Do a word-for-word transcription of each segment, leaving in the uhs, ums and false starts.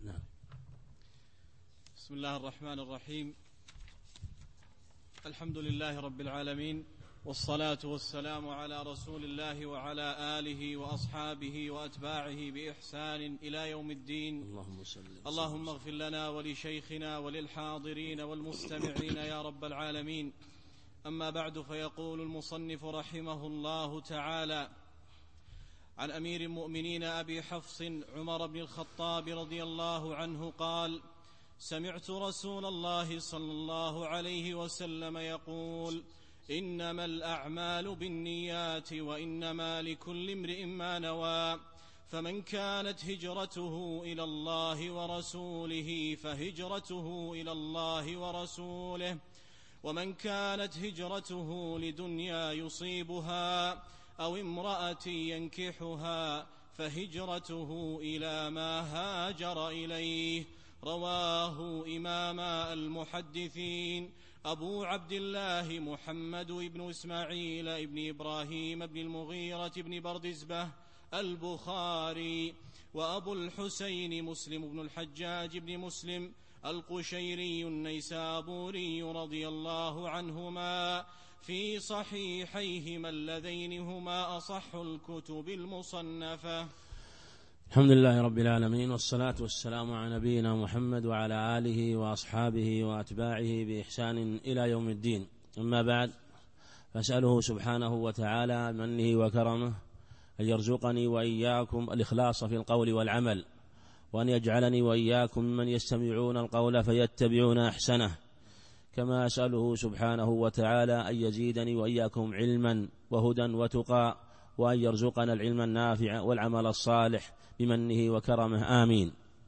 نعم. بسم الله الرحمن الرحيم. الحمد لله رب العالمين، والصلاة والسلام على رسول الله وعلى آله وأصحابه وأتباعه بإحسان إلى يوم الدين. اللهم صل وسلم. اللهم اغفر لنا ولشيخنا وللحاضرين والمستمعين يا رب العالمين. أما بعد، فيقول المصنف رحمه الله تعالى: عن أمير المؤمنين أبي حفص عمر بن الخطاب رضي الله عنه قال: سمعت رسول الله صلى الله عليه وسلم يقول: إنما الأعمال بالنيات وإنما لكل امرئ ما نوى، فمن كانت هجرته إلى الله ورسوله فهجرته إلى الله ورسوله، ومن كانت هجرته لدنيا يصيبها أو امرأة ينكحها فهجرته إلى ما هاجر إليه. رواه إمام المحدثين أبو عبد الله محمد بن إسماعيل بن إبراهيم بن المغيرة بن بردزبة البخاري، وأبو الحسين مسلم بن الحجاج بن مسلم القشيري النيسابوري رضي الله عنهما في صحيحيهما اللذين هما أصح الكتب المصنفة. الحمد لله رب العالمين، والصلاة والسلام على نبينا محمد وعلى آله وأصحابه وأتباعه بإحسان إلى يوم الدين. أما بعد، فأسأله سبحانه وتعالى منه وكرمه أن يرزقني وإياكم الإخلاص في القول والعمل، وأن يجعلني وإياكم ممن يستمعون القول فيتبعون أحسنه، كما أسأله سبحانه وتعالى أن يزيدني وإياكم علما وهدى وتقى، وأن يرزقنا العلم النافع والعمل الصالح بمنه وكرمه، آمين.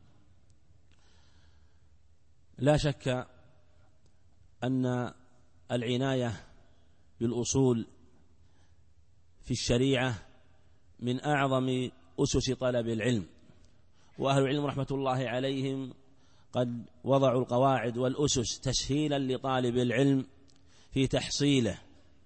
لا شك أن العناية بالأصول في الشريعة من أعظم أسس طلب العلم، وأهل العلم رحمة الله عليهم قد وضعوا القواعد والأسس تسهيلا لطالب العلم في تحصيله،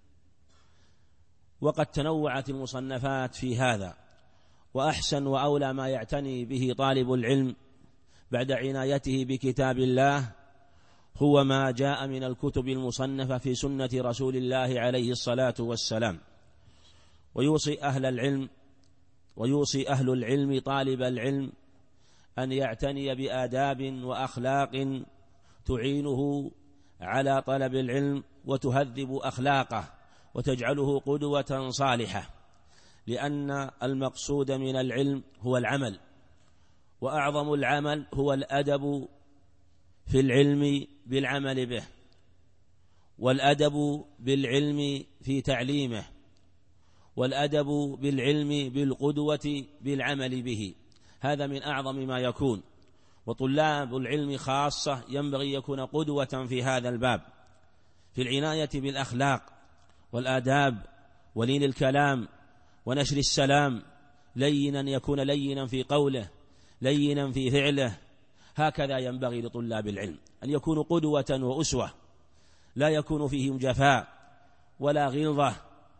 وقد تنوعت المصنفات في هذا، وأحسن وأولى ما يعتني به طالب العلم بعد عنايته بكتاب الله هو ما جاء من الكتب المصنفة في سنة رسول الله عليه الصلاة والسلام. ويوصي أهل العلم ويوصي أهل العلم طالب العلم أن يعتني بآداب وأخلاق تعينه على طلب العلم وتهذب أخلاقه وتجعله قدوة صالحة، لأن المقصود من العلم هو العمل، وأعظم العمل هو الأدب في العلم بالعمل به، والأدب بالعلم في تعليمه، والأدب بالعلم بالقدوة بالعمل به. هذا من أعظم ما يكون، وطلاب العلم خاصة ينبغي يكون قدوة في هذا الباب، في العناية بالأخلاق والآداب ولين الكلام ونشر السلام، لينا يكون لينا في قوله لينا في فعله. هكذا ينبغي لطلاب العلم أن يكونوا قدوة وأسوة، لا يكون فيهم جفاء ولا غلظة.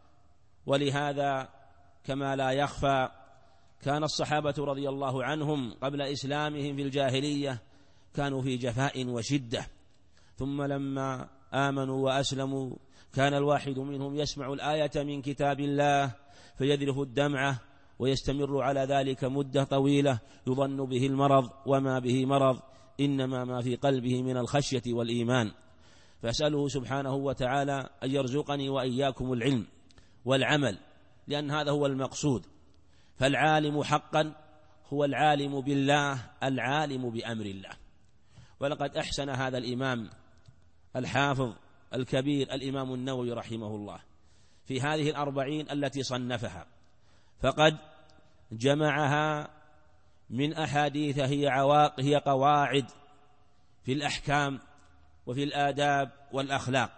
ولهذا كما لا يخفى كان الصحابة رضي الله عنهم قبل إسلامهم في الجاهلية كانوا في جفاء وشدة، ثم لما آمنوا وأسلموا كان الواحد منهم يسمع الآية من كتاب الله فيذرف الدمعة ويستمر على ذلك مدة طويلة يظن به المرض وما به مرض، إنما ما في قلبه من الخشية والإيمان. فأسأله سبحانه وتعالى أن يرزقني وإياكم العلم والعمل، لأن هذا هو المقصود. فالعالم حقا هو العالم بالله العالم بأمر الله. ولقد أحسن هذا الإمام الحافظ الكبير الإمام النووي رحمه الله في هذه الأربعين التي صنفها، فقد جمعها من أحاديث هي عواق هي قواعد في الأحكام وفي الآداب والأخلاق.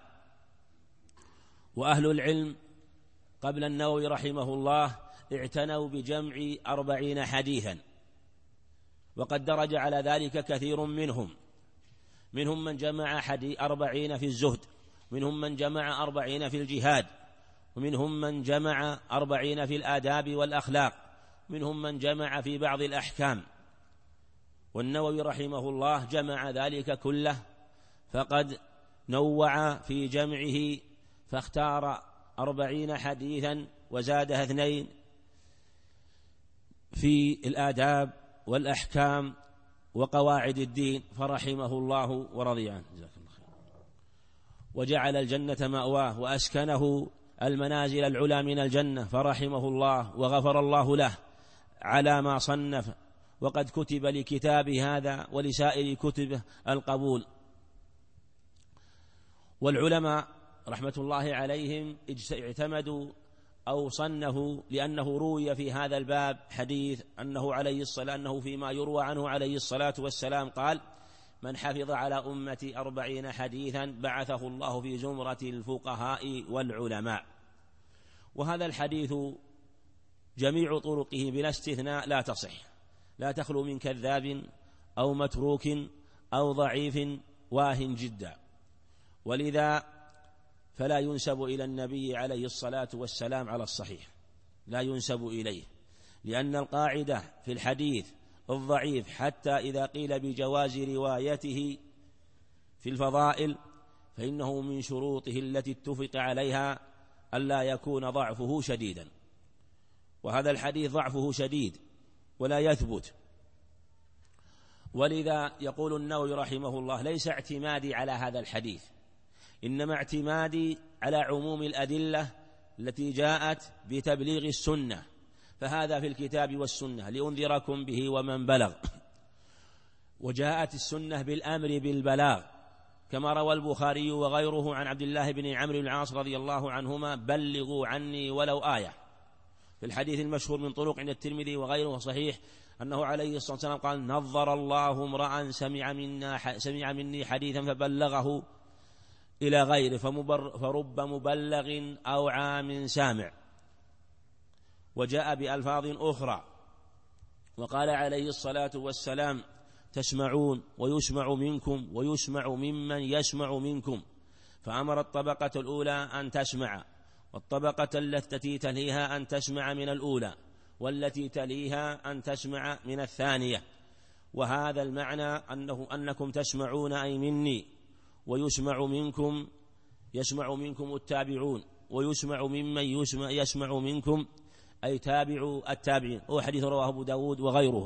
وأهل العلم قبل النووي رحمه الله اعتنوا بجمع أربعين حديثا، وقد درج على ذلك كثير منهم منهم من جمع حديث أربعين في الزهد، منهم من جمع أربعين في الجهاد، ومنهم من جمع أربعين في الآداب والأخلاق، منهم من جمع في بعض الأحكام. والنووي رحمه الله جمع ذلك كله، فقد نوع في جمعه فاختار أربعين حديثا وزادها اثنين في الآداب والأحكام وقواعد الدين، فرحمه الله ورضي عنه. جزاك الله خير. وجعل الجنة مأواه وأسكنه المنازل العلى من الجنة، فرحمه الله وغفر الله له على ما صنف، وقد كتب لكتابه هذا ولسائر كتبه القبول. والعلماء رحمة الله عليهم اعتمدوا أو صنفوا لأنه روي في هذا الباب حديث أنه عليه الصلاة أنه فيما يروى عنه عليه الصلاة والسلام قال: من حفظ على أمتي أربعين حديثا بعثه الله في زمرة الفقهاء والعلماء. وهذا الحديث جميع طرقه بلا استثناء لا تصح، لا تخلو من كذاب أو متروك أو ضعيف واهن جدا، ولذا فلا ينسب إلى النبي عليه الصلاة والسلام على الصحيح، لا ينسب إليه، لأن القاعدة في الحديث الضعيف حتى إذا قيل بجواز روايته في الفضائل فإنه من شروطه التي اتفق عليها ألا يكون ضعفه شديدا، وهذا الحديث ضعفه شديد ولا يثبت. ولذا يقول النووي رحمه الله: ليس اعتمادي على هذا الحديث، إنما اعتمادي على عموم الأدلة التي جاءت بتبليغ السنة، فهذا في الكتاب والسنة لأنذركم به ومن بلغ. وجاءت السنة بالأمر بالبلاغ، كما روى البخاري وغيره عن عبد الله بن عمرو بن العاص رضي الله عنهما: بلغوا عني ولو آية. في الحديث المشهور من طرق عند الترمذي وغيره صحيح أنه عليه الصلاة والسلام قال: نظر الله امرأ سمع منا سمع مني حديثا فبلغه إلى غيره فرب مبلغ أو عام سامع. وجاء بألفاظ أخرى وقال عليه الصلاة والسلام: تسمعون ويسمع منكم ويسمع ممن يسمع منكم، فأمر الطبقة الأولى أن تسمع، والطبقة التي تليها أن تسمع من الأولى، والتي تليها أن تسمع من الثانية. وهذا المعنى أنه أنكم تسمعون أي مني، ويسمع منكم يسمع منكم التابعون، ويسمع ممن يسمع, يسمع منكم أي تابعوا التابعين. هو حديث رواه أبو داود وغيره.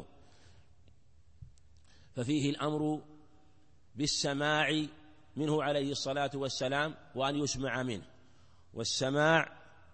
ففيه الأمر بالسماع منه عليه الصلاة والسلام وأن يسمع منه، والسماع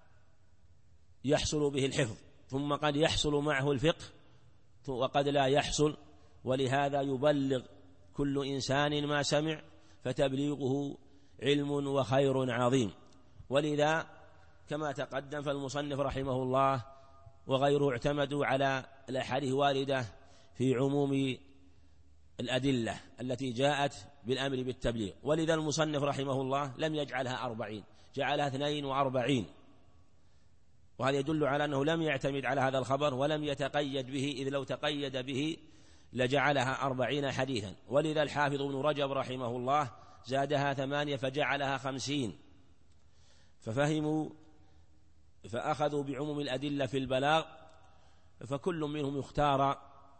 يحصل به الحفظ، ثم قد يحصل معه الفقه وقد لا يحصل، ولهذا يبلغ كل إنسان ما سمع، فتبليغه علم وخير عظيم. ولذا كما تقدم فالمصنف رحمه الله وغيره اعتمدوا على الأحاديث واردة في عموم الأدلة التي جاءت بالأمر بالتبليغ. ولذا المصنف رحمه الله لم يجعلها أربعين، جعلها اثنين وأربعين، وهذا يدل على أنه لم يعتمد على هذا الخبر ولم يتقيد به، إذ لو تقيد به لجعلها أربعين حديثا. ولذا الحافظ ابن رجب رحمه الله زادها ثمانية فجعلها خمسين، ففهموا فأخذوا بعموم الأدلة في البلاغ، فكل منهم يختار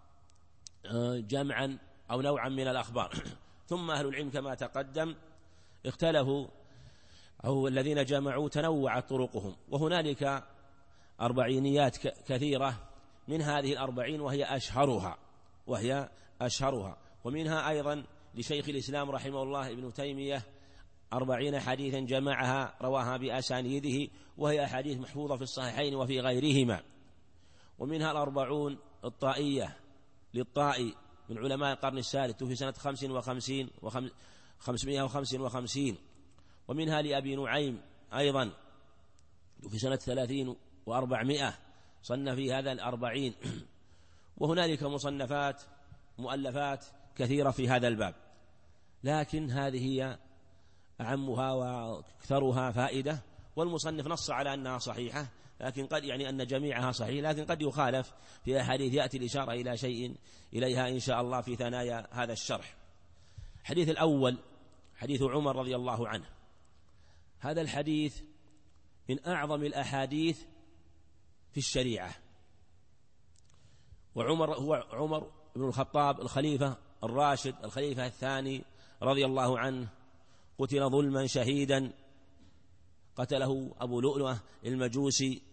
جمعا أو نوعا من الأخبار. ثم أهل العلم كما تقدم اختلفوا، أو الذين جمعوا تنوعت طرقهم، وهنالك أربعينيات كثيرة، من هذه الأربعين وهي أشهرها وهي أشهرها ومنها أيضا لشيخ الإسلام رحمه الله ابن تيمية أربعين حديثا جمعها رواها بأسانيده، وهي أحاديث محفوظة في الصحيحين وفي غيرهما. ومنها الأربعون الطائية للطائي من علماء القرن الثالث في سنة خمس وخمسين وخمسمائة وخمس وخمسين. ومنها لأبي نعيم أيضا في سنة ثلاثين وأربعمائة، صنف في هذا الأربعين. وهنالك مصنفات مؤلفات كثيرة في هذا الباب، لكن هذه هي أعمها وأكثرها فائدة، والمصنف نص على أنها صحيحة، لكن قد يعني أن جميعها صحيح، لكن قد يخالف في أحاديث يأتي الإشارة إلى شيء إليها إن شاء الله في ثنايا هذا الشرح. الحديث الأول حديث عمر رضي الله عنه. هذا الحديث من أعظم الأحاديث في الشريعة، وعمر هو عمر بن الخطاب الخليفة الراشد الخليفة الثاني رضي الله عنه، قتل ظلما شهيدا، قتله أبو لؤلؤة المجوسي.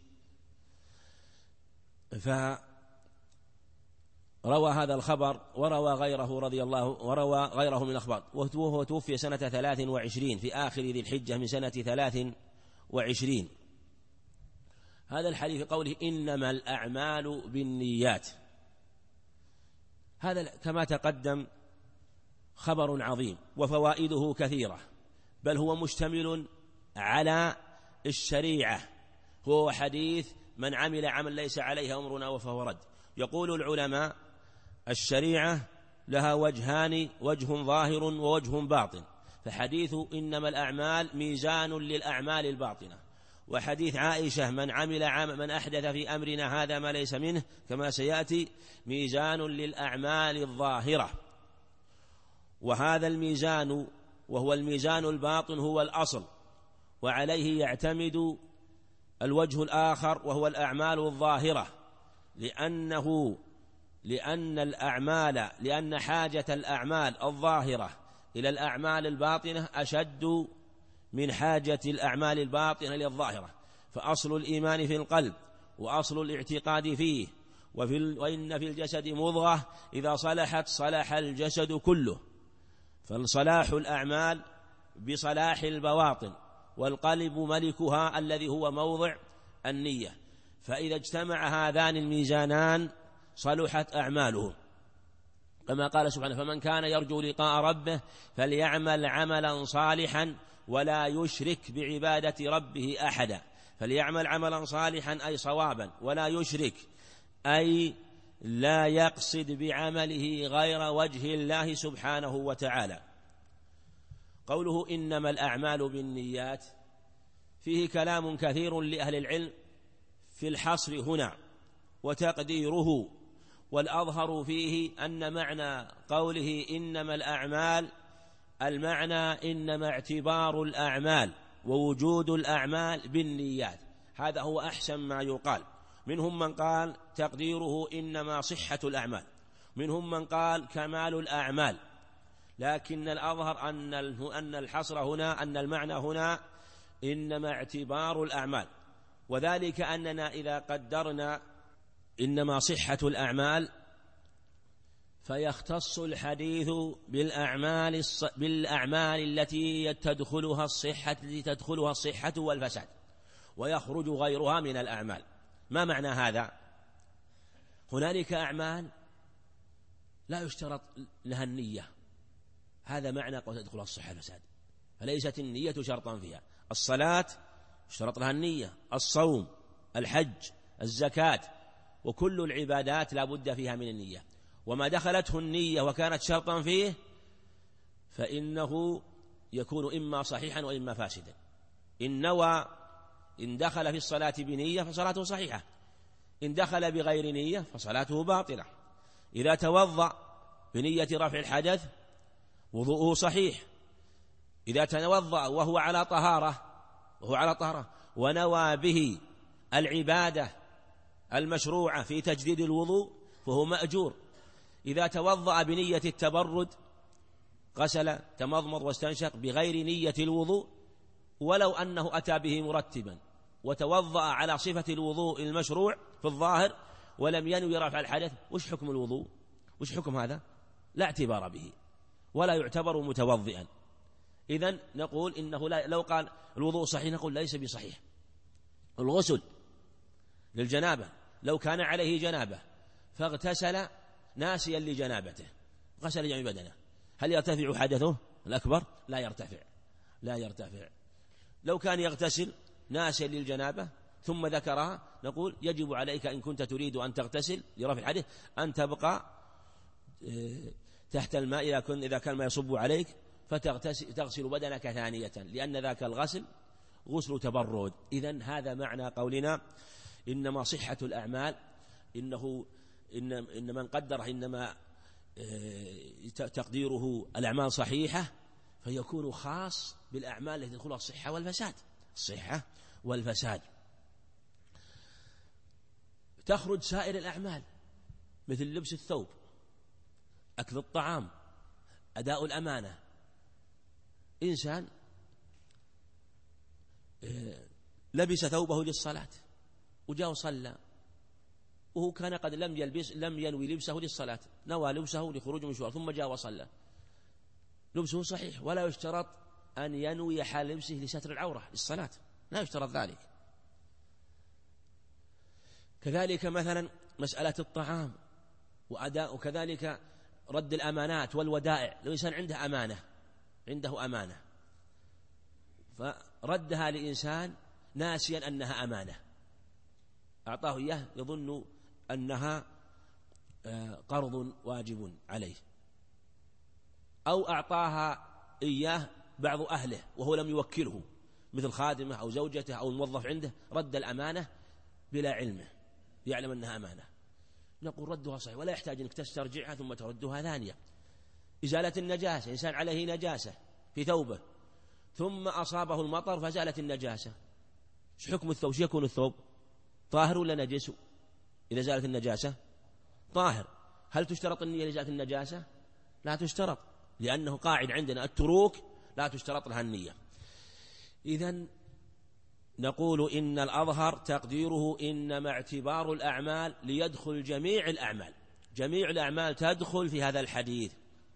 فروى هذا الخبر وروى غيره رضي الله وروى غيره من الأخبار، وهو توفي سنة ثلاث وعشرين في آخر ذي الحجة من سنة ثلاث وعشرين. هذا الحديث قوله إنما الأعمال بالنيات، هذا كما تقدم خبر عظيم وفوائده كثيرة، بل هو مشتمل على الشريعة، هو حديث من عمل عمل ليس عليه أمرنا فهو رد. يقول العلماء الشريعة لها وجهان، وجه ظاهر ووجه باطن، فحديث إنما الأعمال ميزان للأعمال الباطنة، وحديث عائشة من عمل عمل من أحدث في أمرنا هذا ما ليس منه كما سيأتي ميزان للأعمال الظاهرة. وهذا الميزان وهو الميزان الباطن هو الأصل، وعليه يعتمد الوجه الآخر وهو الأعمال الظاهرة، لأنه لأن الأعمال لأن حاجة الأعمال الظاهرة إلى الأعمال الباطنة أشد من حاجة الأعمال الباطنة للظاهرة. فأصل الإيمان في القلب وأصل الاعتقاد فيه، وفي وإن في الجسد مضغة إذا صلحت صلح الجسد كله، فالصلاح الأعمال بصلاح البواطن، والقلب ملكها الذي هو موضع النية، فإذا اجتمع هذان الميزانان صلحت أعماله، كما قال سبحانه فمن كان يرجو لقاء ربه فليعمل عملا صالحا ولا يشرك بعبادة ربه أحدا. فليعمل عملا صالحا أي صوابا، ولا يشرك أي لا يقصد بعمله غير وجه الله سبحانه وتعالى. قوله إنما الأعمال بالنيات فيه كلام كثير لأهل العلم في الحصر هنا وتقديره، والأظهر فيه أن معنى قوله إنما الأعمال المعنى إنما اعتبار الأعمال ووجود الأعمال بالنيات، هذا هو أحسن ما يقال. منهم من قال تقديره إنما صحة الأعمال، منهم من قال كمال الأعمال، لكن الأظهر أن أن الحصر هنا أن المعنى هنا إنما اعتبار الأعمال، وذلك أننا إذا قدرنا إنما صحة الأعمال فيختص الحديث بالأعمال بالأعمال التي تدخلها الصحة التي تدخلها الصحة والفساد، ويخرج غيرها من الأعمال. ما معنى هذا؟ هنالك أعمال لا يشترط لها النية، هذا معنى قول تدخلها الصحة والفساد، فليست النية شرطا فيها. الصلاة يشترط لها النية، الصوم، الحج، الزكاة، وكل العبادات لا بد فيها من النية، وما دخلته النية وكانت شرطا فيه فإنه يكون إما صحيحا وإما فاسدا. إن نوى إن دخل في الصلاة بنية فصلاته صحيحة، إن دخل بغير نية فصلاته باطلة. إذا توضأ بنية رفع الحدث وضوءه صحيح، إذا توضأ وهو على طهارة وهو على طهارة ونوى به العبادة المشروعة في تجديد الوضوء فهو مأجور. إذا توضأ بنية التبرد غسل تمضمض واستنشق بغير نية الوضوء، ولو أنه أتى به مرتبا وتوضأ على صفة الوضوء المشروع في الظاهر ولم ينوي رفع الحدث، وش حكم الوضوء؟ وش حكم هذا؟ لا اعتبار به ولا يعتبر متوضئا. إذن نقول إنه لا، لو قال الوضوء صحيح نقول ليس بصحيح. الغسل للجنابة لو كان عليه جنابة فاغتسل ناسيا لجنابته غسل جميع بدنه، هل يرتفع حدثه الأكبر؟ لا يرتفع لا يرتفع. لو كان يغتسل ناسيا للجنابة ثم ذكرها نقول يجب عليك إن كنت تريد أن تغتسل لرفع الحدث أن تبقى تحت الماء إذا كان إذا كان ما يصب عليك فتغسل بدنك ثانية، لأن ذاك الغسل غسل تبرد. إذن هذا معنى قولنا إنما صحة الأعمال، إنه إن إن من قدر إنما تقديره الأعمال صحيحة فيكون خاص بالأعمال التي تدخلها الصحة والفساد الصحة والفساد. تخرج سائر الأعمال مثل لبس الثوب، أكل الطعام، أداء الأمانة. إنسان لبس ثوبه للصلاة وجاء وصلى وهو كان قد لم يلبس لم ينوي لبسه للصلاة، نوى لبسه لخروج من مشوار ثم جاء وصلى، لبسه صحيح، ولا يشترط أن ينوي حال لبسه لستر العورة للصلاة، لا يشترط ذلك. كذلك مثلا مسألة الطعام وأداء، وكذلك رد الأمانات والودائع. لو إنسان عنده أمانة عنده أمانة فردها لإنسان ناسيا أنها أمانة، أعطاه إياه يظن أنها قرض واجب عليه، أو أعطاها إياه بعض أهله وهو لم يوكله مثل خادمه أو زوجته أو الموظف عنده، رد الأمانة بلا علمه يعلم أنها أمانة، نقول ردها صحيح ولا يحتاج أنك تسترجعها ثم تردها ثانية. إزالة النجاسة، إنسان عليه نجاسة في ثوبه ثم أصابه المطر فزالت النجاسة، ايش حكم الثوب؟ ايش يكون الثوب؟ طاهر ولا نجس؟ إذا زالت النجاسة طاهر. هل تشترط النية لإزالة النجاسة؟ لا تشترط، لأنه قاعد عندنا التروك لا تشترط لها النية. إذن نقول إن الأظهر تقديره إنما اعتبار الأعمال ليدخل جميع الأعمال، جميع الأعمال تدخل في هذا الحديث.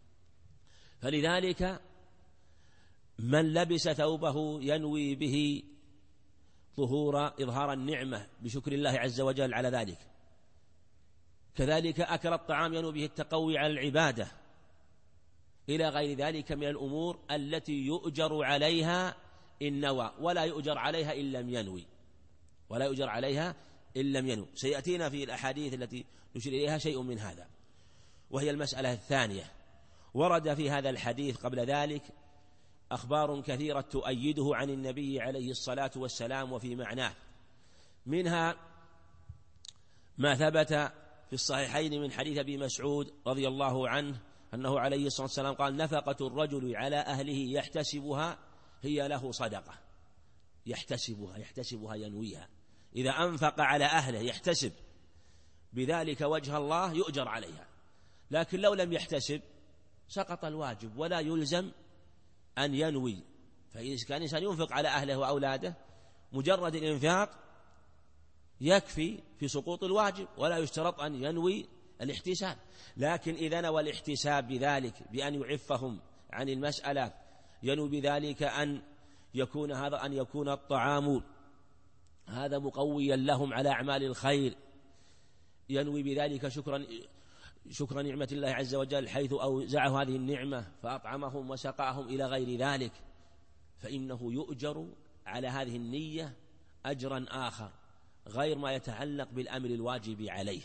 فلذلك من لبس ثوبه ينوي به ظهور إظهار النعمة بشكر الله عز وجل على ذلك، كذلك أكل الطعام ينوي به التقوي على العبادة، إلى غير ذلك من الأمور التي يؤجر عليها إن نوى، ولا يؤجر عليها إن لم ينوي، ولا يؤجر عليها إن لم ينوي. سيأتينا في الأحاديث التي نشير إليها شيء من هذا. وهي المسألة الثانية، ورد في هذا الحديث قبل ذلك أخبار كثيرة تؤيده عن النبي عليه الصلاة والسلام وفي معناه، منها ما ثبت في الصحيحين من حديث أبي مسعود رضي الله عنه أنه عليه الصلاة والسلام قال: نفقة الرجل على أهله يحتسبها هي له صدقة. يحتسبها يحتسبها ينويها، إذا أنفق على أهله يحتسب بذلك وجه الله يؤجر عليها، لكن لو لم يحتسب سقط الواجب ولا يلزم أن ينوي. فإذا كان إنسان ينفق على أهله وأولاده مجرد الإنفاق يكفي في سقوط الواجب، ولا يشترط أن ينوي الاحتساب. لكن إذا نوى الاحتساب بذلك بأن يعفهم عن المسألة، ينوي بذلك أن يكون هذا أن يكون الطعام هذا مقويا لهم على أعمال الخير، ينوي بذلك شكرا شكرا نعمة الله عز وجل حيث أوزعه هذه النعمة فأطعمهم وسقاهم إلى غير ذلك، فإنه يؤجر على هذه النية أجرا آخر غير ما يتعلق بالأمر الواجب عليه.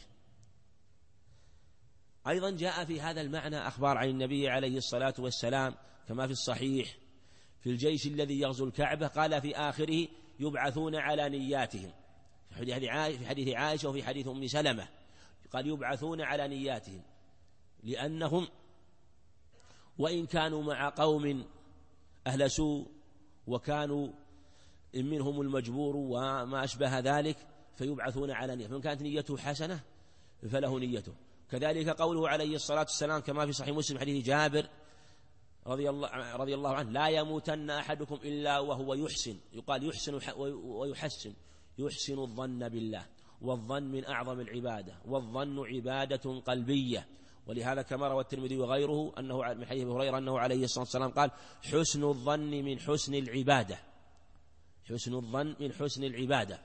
أيضا جاء في هذا المعنى أخبار عن النبي عليه الصلاة والسلام كما في الصحيح في الجيش الذي يغزو الكعبة، قال في آخره: يبعثون على نياتهم، في حديث عائشة وفي حديث أم سلمة قال: يبعثون على نياتهم، لأنهم وإن كانوا مع قوم أهل سوء وكانوا منهم المجبور وما أشبه ذلك فيبعثون على نية، فمن كانت نيته حسنة فله نيته. كذلك قوله عليه الصلاة والسلام كما في صحيح مسلم حديث جابر رضي الله, رضي الله عنه: لا يموتن أحدكم إلا وهو يحسن، يقال يحسن ويحسن، يحسن الظن بالله، والظن من أعظم العبادة، والظن عبادة قلبية. ولهذا كما روى الترمذي وغيره أنه من حديث أبي هريرة أنه عليه الصلاة والسلام قال: حسن الظن من حسن العبادة، حسن الظن من حسن العبادة.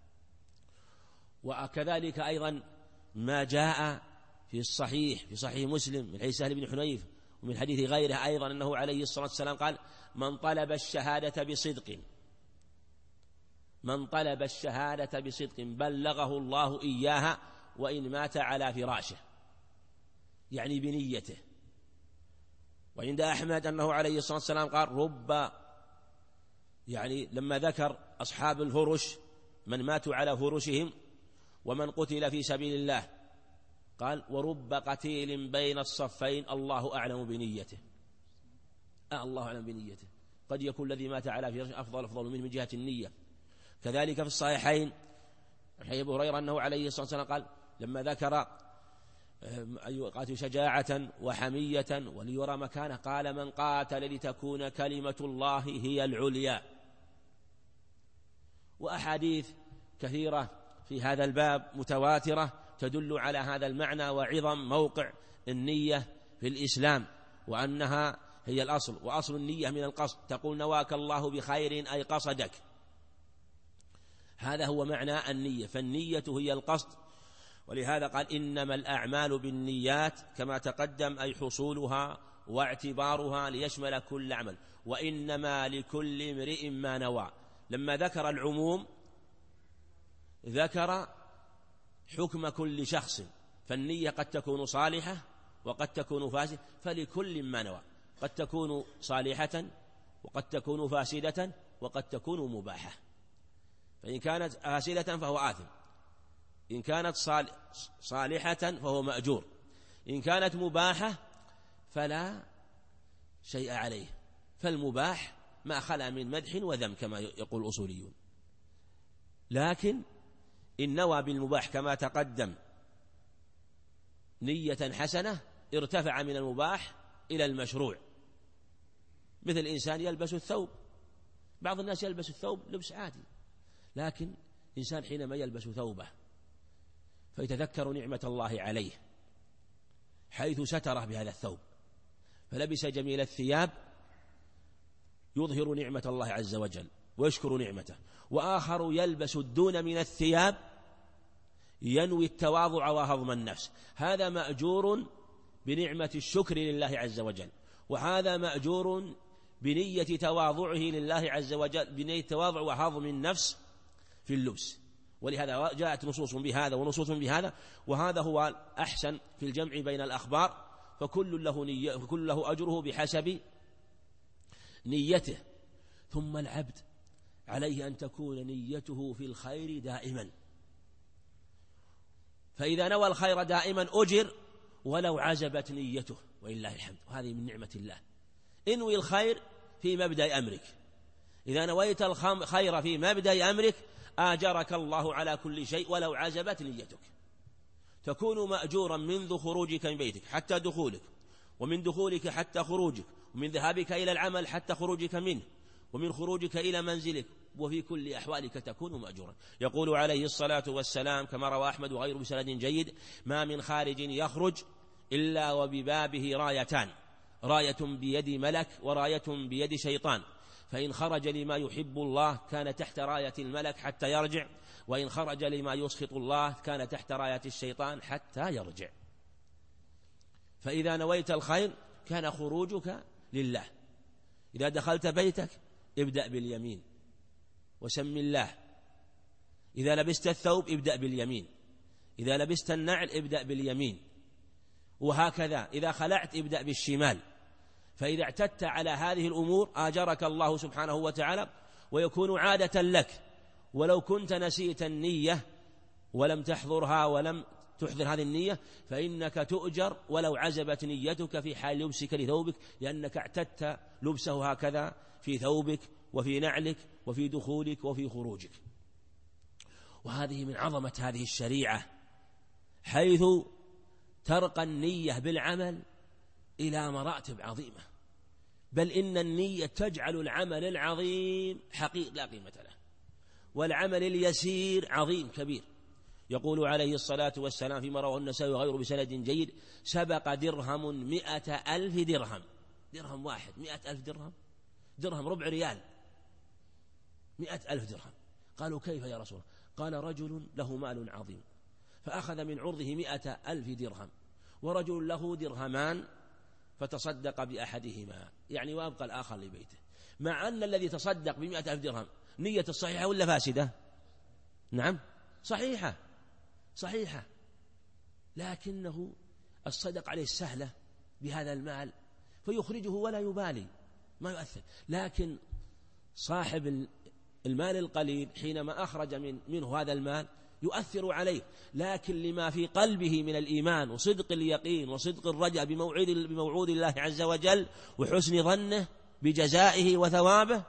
وكذلك أيضا ما جاء في الصحيح في صحيح مسلم من حديث سهل بن حنيف ومن حديث غيره أيضا أنه عليه الصلاة والسلام قال: من طلب الشهادة بصدق من طلب الشهادة بصدق بلغه الله إياها وإن مات على فراشه، يعني بنيته. وعند أحمد أنه عليه الصلاة والسلام قال: رب يعني لما ذكر أصحاب الفرش من ماتوا على فرشهم ومن قتل في سبيل الله قال: ورب قتيل بين الصفين الله أعلم بنيته. آه الله أعلم بنيته، قد يكون الذي مات على فراشه أفضل أفضل منه من جهة النية. كذلك في الصحيحين حديث أبي هريرة أنه عليه الصلاة والسلام قال لما ذكر يقاتل شجاعة وحمية وليرى مكانه، قال من قاتل لتكون كلمة الله هي العليا. وأحاديث كثيرة في هذا الباب متواترة تدل على هذا المعنى وعظم موقع النية في الإسلام، وأنها هي الأصل، وأصل النية من القصد. تقول نواك الله بخير أي قصدك، هذا هو معنى النية. فالنية هي القصد، ولهذا قال إنما الأعمال بالنيات كما تقدم، أي حصولها واعتبارها ليشمل كل عمل، وإنما لكل امرئ ما نوى. لما ذكر العموم ذكر حكم كل شخص، فالنية قد تكون صالحة وقد تكون فاسدة، فلكل ما نوى، قد تكون صالحة وقد تكون فاسدة وقد تكون مباحة. فإن كانت فاسدة فهو آثم، إن كانت صالحة فهو مأجور، إن كانت مباحة فلا شيء عليه. فالمباح ما خلا من مدح وذم كما يقول الأصوليون. لكن إن نوى بالمباح كما تقدم نية حسنة ارتفع من المباح إلى المشروع. مثل إنسان يلبس الثوب، بعض الناس يلبس الثوب لبس عادي، لكن إنسان حينما يلبس ثوبه فيتذكر نعمة الله عليه حيث ستره بهذا الثوب، فلبس جميل الثياب يظهر نعمة الله عز وجل ويشكر نعمته. وآخر يلبس الدون من الثياب ينوي التواضع وهضم النفس، هذا مأجور بنعمة الشكر لله عز وجل، وهذا مأجور بنية تواضعه لله عز وجل، بنية التواضع وهضم النفس في اللبس. ولهذا جاءت نصوص بهذا ونصوص بهذا، وهذا هو أحسن في الجمع بين الأخبار، فكل له نية، فكل له أجره بحسب نيته. ثم العبد عليه أن تكون نيته في الخير دائما، فإذا نوى الخير دائما أجر ولو عزبت نيته، ولله الحمد، وهذه من نعمة الله. انوي الخير في مبدأ أمرك، إذا نويت الخير في مبدأ أمرك آجرك الله على كل شيء ولو عزبت نيتك. تكون مأجورا منذ خروجك من بيتك حتى دخولك، ومن دخولك حتى خروجك، ومن ذهابك إلى العمل حتى خروجك منه، ومن خروجك إلى منزلك، وفي كل أحوالك تكون مأجورا. يقول عليه الصلاة والسلام كما روى أحمد وغيره بسند جيد: ما من خارج يخرج إلا وببابه رايتان، راية بيد ملك وراية بيد شيطان، فإن خرج لما يحب الله كان تحت راية الملك حتى يرجع، وإن خرج لما يسخط الله كان تحت راية الشيطان حتى يرجع. فإذا نويت الخير كان خروجك لله. إذا دخلت بيتك ابدأ باليمين وسم الله، إذا لبست الثوب ابدأ باليمين، إذا لبست النعل ابدأ باليمين، وهكذا إذا خلعت ابدأ بالشمال. فإذا اعتدت على هذه الأمور آجرك الله سبحانه وتعالى، ويكون عادة لك. ولو كنت نسيت النية ولم تحضرها ولم تحضر هذه النية فإنك تؤجر ولو عزبت نيتك في حال لبسك لثوبك، لأنك اعتدت لبسه هكذا في ثوبك وفي نعلك وفي دخولك وفي خروجك. وهذه من عظمة هذه الشريعة، حيث ترقى النية بالعمل إلى مراتب عظيمة، بل إن النية تجعل العمل العظيم حقيقة لا قيمة له، والعمل اليسير عظيم كبير. يقول عليه الصلاة والسلام فيما رواه النسائي وغيره بسند جيد: سبق درهم مئة ألف درهم. درهم واحد مئة ألف درهم، درهم ربع ريال، مئة ألف درهم. قالوا كيف يا رسول الله؟ قال: رجل له مال عظيم فأخذ من عرضه مئة ألف درهم، ورجل له درهمان فتصدق بأحدهما، يعني وأبقى الآخر لبيته. مع أن الذي تصدق بمئة ألف درهم نية الصحيحة ولا فاسدة؟ نعم صحيحة صحيحة، لكنه الصدق عليه السهلة بهذا المال فيخرجه ولا يبالي، ما يؤثر. لكن صاحب المال القليل حينما أخرج من منه هذا المال يؤثر عليه، لكن لما في قلبه من الإيمان وصدق اليقين وصدق الرجاء بموعود بموعود الله عز وجل وحسن ظنه بجزائه وثوابه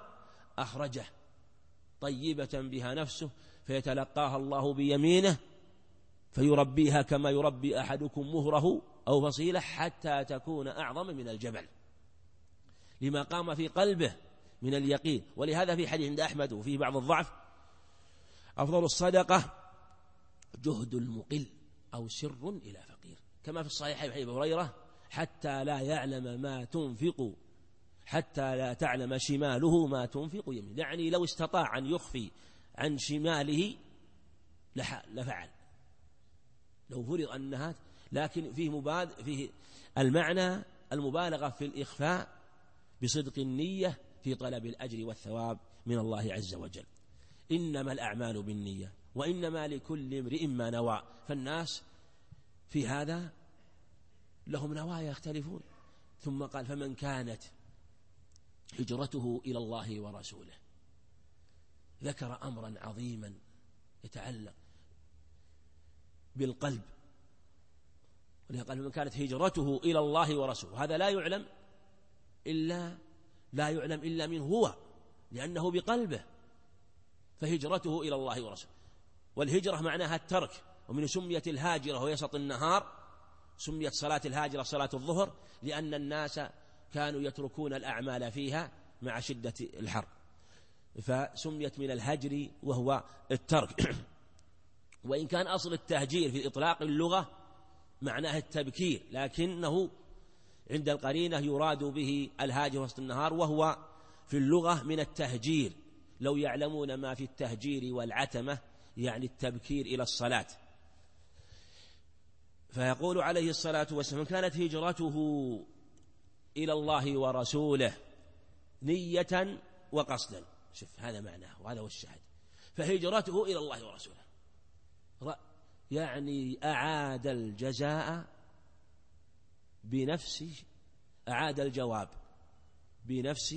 أخرجه طيبة بها نفسه، فيتلقاها الله بيمينه فيربيها كما يربي أحدكم مهره أو فصيلة حتى تكون أعظم من الجبل، لما قام في قلبه من اليقين. ولهذا في حديث عند أحمد وفيه بعض الضعف: أفضل الصدقة جهد المقل أو سر إلى فقير، كما في الصحيح حديث أبي هريرة: حتى لا يعلم ما تنفق حتى لا تعلم شماله ما تنفق يمينه. يعني لو استطاع أن يخفي عن شماله لفعل، لو فرض أنها، لكن فيه مباد فيه المعنى المبالغة في الإخفاء بصدق النية في طلب الأجر والثواب من الله عز وجل. إنما الأعمال بالنية وإنما لكل امرئ ما نوى. فالناس في هذا لهم نوايا يختلفون. ثم قال: فمن كانت هجرته إلى الله ورسوله. ذكر أمرا عظيما يتعلق بالقلب، ولهذا قال: فمن كانت هجرته إلى الله ورسوله. هذا لا يعلم إلا لا يعلم إلا منه هو، لأنه بقلبه، فهجرته إلى الله ورسوله. والهجرة معناها الترك، ومن سمية الهاجرة ويسط النهار سميت صلاة الهاجرة صلاة الظهر، لأن الناس كانوا يتركون الأعمال فيها مع شدة الحر، فسميت من الهجر وهو الترك. وإن كان أصل التهجير في إطلاق اللغة معناه التبكير، لكنه عند القرينة يراد به الهاجر وسط النهار، وهو في اللغة من التهجير. لو يعلمون ما في التهجير والعتمة، يعني التبكير إلى الصلاة. فيقول عليه الصلاة والسلام: من كانت هجرته إلى الله ورسوله نية وقصدا. شوف هذا معناه، وهذا هو الشاهد. فهجرته إلى الله ورسوله يعني أعاد الجزاء بنفس أعاد الجواب بنفس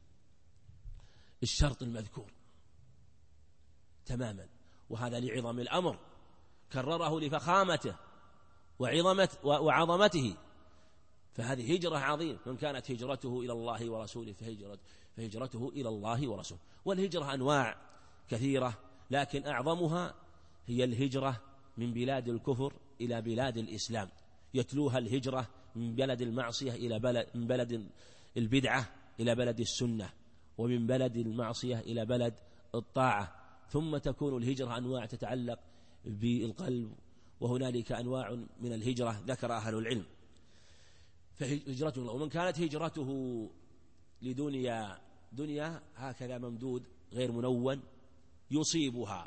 الشرط المذكور تماما. وهذا لعظم الأمر، كرره لفخامته وعظمة وعظمته. فهذه هجرة عظيمة. من كانت هجرته إلى الله ورسوله فهجرت فهجرته إلى الله ورسوله. والهجرة أنواع كثيرة، لكن أعظمها هي الهجرة من بلاد الكفر إلى بلاد الإسلام، يتلوها الهجرة من بلد المعصية إلى بلد من بلد البدعة إلى بلد السنة، ومن بلد المعصية إلى بلد الطاعة. ثم تكون الهجرة أنواع تتعلق بالقلب، وهنالك أنواع من الهجرة ذكر أهل العلم. فهجرته الله. ومن كانت هجرته لدنيا دنيا هكذا ممدود غير منون يصيبها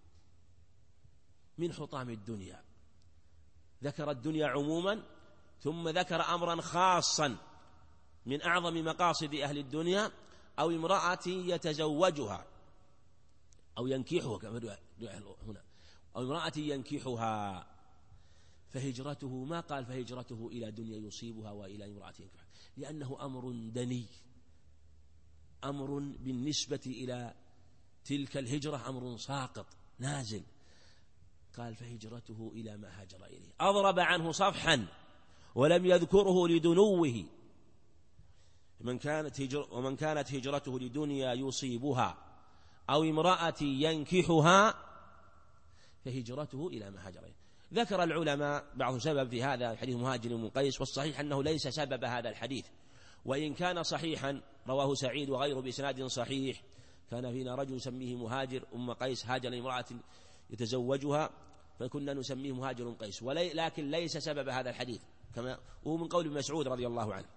من حطام الدنيا. ذكر الدنيا عموما، ثم ذكر أمرا خاصا من أعظم مقاصد أهل الدنيا: أو امرأة يتزوجها أو ينكحها، كما هنا، أو امرأة ينكحها. فهجرته ما قال فهجرته إلى دنيا يصيبها وإلى امرأة ينكحها، لأنه أمر دني، أمر بالنسبة إلى تلك الهجرة أمر ساقط نازل. قال فهجرته إلى ما هاجر إليه، أضرب عنه صفحا ولم يذكره لدنوه. من كانت هجر ومن كانت هجرته لدنيا يصيبها أو امرأة ينكحها فهجرته إلى ما هاجر إليه. ذكر العلماء بعض سبب في هذا حديث مهاجر بن قيس، والصحيح أنه ليس سبب هذا الحديث، وإن كان صحيحا رواه سعيد وغيره بإسناد صحيح: كان فينا رجل يسميه مهاجر أم قيس هاجر لامرأة يتزوجها فكنا نسميه مهاجر قيس، لكن ليس سبب هذا الحديث، كما هو من قول ابن مسعود رضي الله عنه.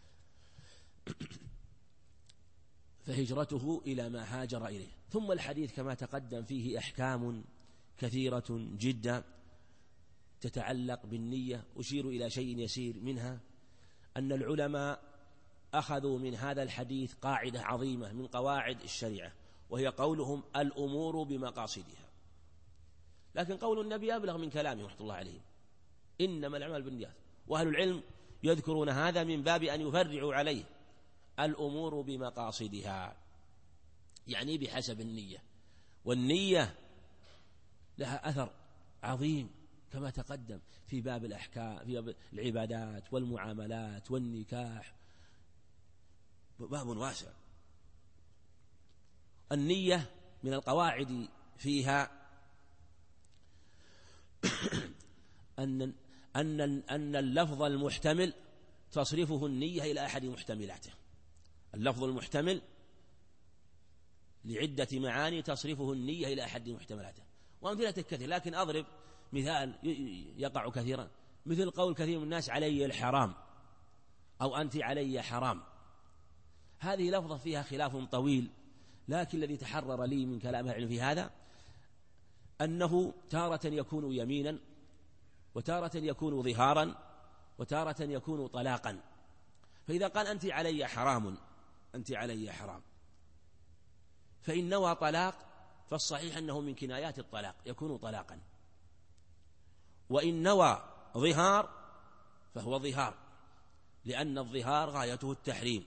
فهجرته إلى ما هاجر إليه. ثم الحديث كما تقدم فيه أحكام كثيرة جدا تتعلق بالنية. أشير إلى شيء يسير منها: أن العلماء أخذوا من هذا الحديث قاعدة عظيمة من قواعد الشريعة، وهي قولهم: الأمور بمقاصدها. لكن قول النبي أبلغ من كلامه رحمة الله عليه: إنما الأعمال بالنيات. وأهل العلم يذكرون هذا من باب أن يفرعوا عليه: الأمور بمقاصدها، يعني بحسب النية. والنية لها أثر عظيم كما تقدم في باب الأحكام، في باب العبادات والمعاملات والنكاح، باب واسع. النية من القواعد فيها أن أن أن اللفظ المحتمل تصرفه النية إلى أحد محتملاته. اللفظ المحتمل لعدة معاني تصرفه النية إلى أحد محتملاته، وأمثلة كثير، لكن أضرب مثال يقع كثيرا، مثل قول كثير من الناس علي الحرام أو أنت علي حرام. هذه لفظة فيها خلاف طويل، لكن الذي تحرر لي من كلام العلم في هذا أنه تارة يكون يمينا، وتارة يكون ظهارا، وتارة يكون طلاقا. فإذا قال أنت علي حرام، أنت علي حرام، فإن نوى طلاق فالصحيح أنه من كنايات الطلاق يكون طلاقا، وإن نوى ظهار فهو ظهار، لأن الظهار غايته التحريم،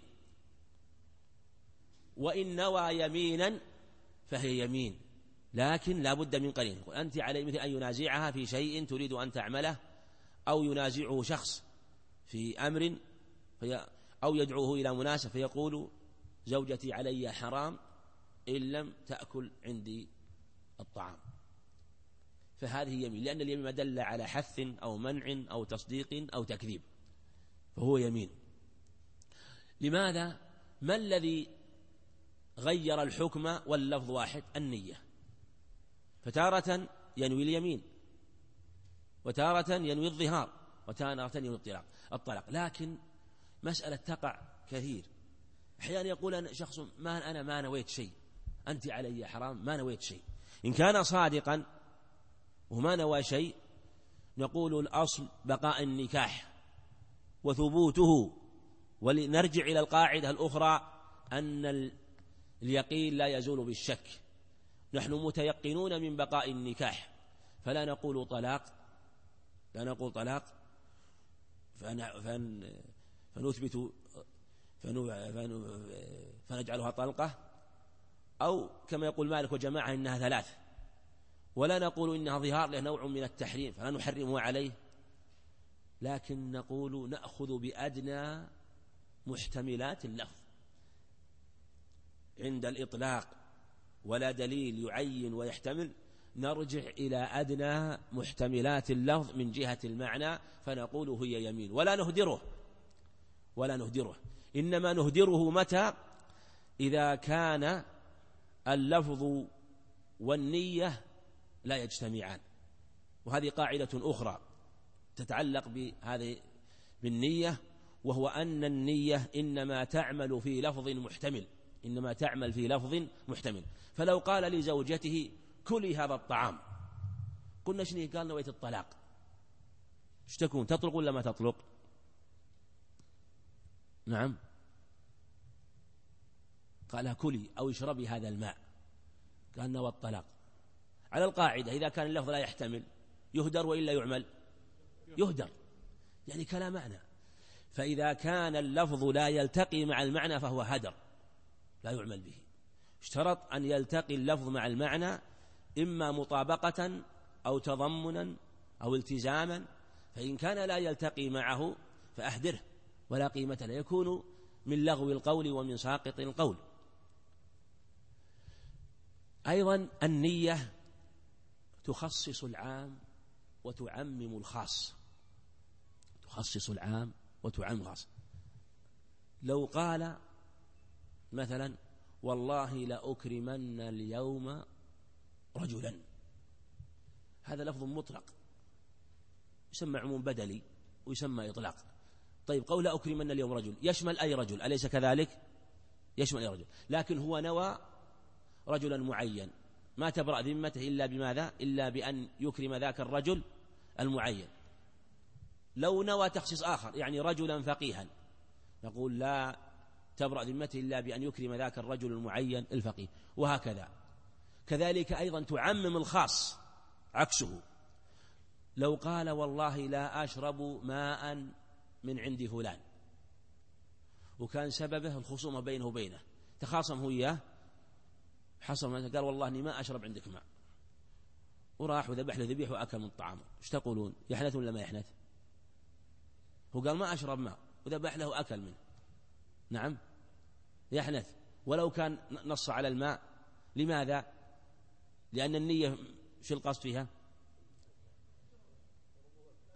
وإن نوى يمينا فهي يمين، لكن لا بد من قرين. أنت علي مثل أن ينازعها في شيء تريد أن تعمله، أو ينازعه شخص في أمر في أو يدعوه إلى مناسبة فيقول زوجتي علي حرام إن لم تأكل عندي الطعام، فهذه يمين، لأن اليمين ما دل على حث أو منع أو تصديق أو تكذيب فهو يمين. لماذا؟ ما الذي غير الحكم واللفظ واحد؟ النية. فتارة ينوي اليمين، وتارة ينوي الظهار، وتارة ينوي الطلاق الطلاق لكن مسألة تقع كثير. أحيانا يقول أنا شخص ما أنا ما نويت شيء، أنت علي حرام، ما نويت شيء. إن كان صادقا وما نوى شيء نقول الأصل بقاء النكاح وثبوته، ولنرجع إلى القاعدة الأخرى أن اليقين لا يزول بالشك. نحن متيقنون من بقاء النكاح، فلا نقول طلاق لا نقول طلاق فنثبت فنجعلها طلقة، أو كما يقول مالك وجماعة إنها ثلاث، ولا نقول إنها ظهار له نوع من التحريم فلا نحرمه عليه، لكن نقول نأخذ بأدنى محتملات اللفظ عند الإطلاق ولا دليل يعين ويحتمل، نرجع إلى أدنى محتملات اللفظ من جهة المعنى فنقول هي يمين، ولا نهدره ولا نهدره إنما نهدره متى؟ إذا كان اللفظ والنية لا يجتمعان. وهذه قاعدة أخرى تتعلق بهذه بالنية، وهو أن النية إنما تعمل في لفظ محتمل إنما تعمل في لفظ محتمل. فلو قال لزوجته كلي هذا الطعام، قلنا شنو؟ قال نويت الطلاق، ايش تكون؟ تطلق ولا ما تطلق؟ نعم، قال كلي أو اشربي هذا الماء، قال نوى الطلاق. على القاعدة إذا كان اللفظ لا يحتمل يهدر وإلا يعمل يهدر، يعني كلا معنى. فإذا كان اللفظ لا يلتقي مع المعنى فهو هدر لا يعمل به. اشترط أن يلتقي اللفظ مع المعنى إما مطابقة أو تضمنا أو التزاما، فإن كان لا يلتقي معه فأهدره ولا قيمة له، يكون من لغو القول ومن ساقط القول. أيضا النية تخصص العام وتعمم الخاص تخصص العام وتعمم الخاص. لو قال مثلا والله لأكرمن اليوم رجلا، هذا لفظ مطلق يسمى عموم بدلي ويسمى إطلاق. طيب قول لأكرمن اليوم رجل يشمل أي رجل، أليس كذلك؟ يشمل أي رجل، لكن هو نوى رجلا معين، ما تبرأ ذمته إلا بماذا؟ إلا بأن يكرم ذاك الرجل المعين. لو نوى تخصيص آخر يعني رجلا فقيها، نقول لا تبرأ ذمته إلا بأن يكرم ذاك الرجل المعين الفقيه، وهكذا. كذلك أيضا تعمم الخاص عكسه. لو قال والله لا أشرب ماء من عند فلان، وكان سببه الخصومة بينه وبينه، تخاصم هو إياه، حصل قال والله إني ما أشرب عندك ماء، وراح وذبح له ذبيح وأكل من طعامه، ايش تقولون؟ يحنث ولا ما يحنث؟ هو قال ما أشرب ماء وذبح له وأكل منه، نعم يحنث ولو كان نص على الماء. لماذا؟ لأن النية شو القصد فيها؟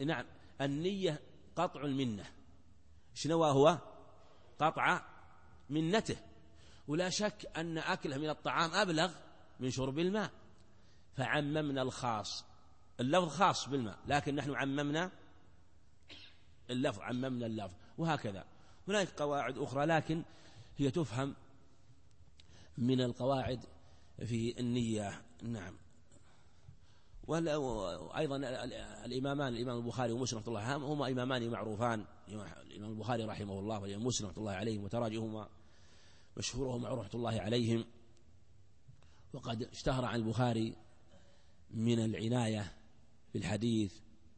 نعم النية قطع المنة، شنو هو؟ قطع منته. ولا شك أن أكله من الطعام أبلغ من شرب الماء، فعممنا الخاص، اللفظ خاص بالماء لكن نحن عممنا اللفظ عممنا اللفظ وهكذا. هناك قواعد أخرى لكن هي تفهم من القواعد في النية. نعم. وأيضا الإمامان الإمام البخاري ومسلم رحمه الله هما إمامان معروفان، الإمام البخاري رحمه الله والإمام مسلم رحمه الله عليهم وتراجمهما مشهورهما رحمه الله عليهم. وقد اشتهر عن البخاري من العناية بالحديث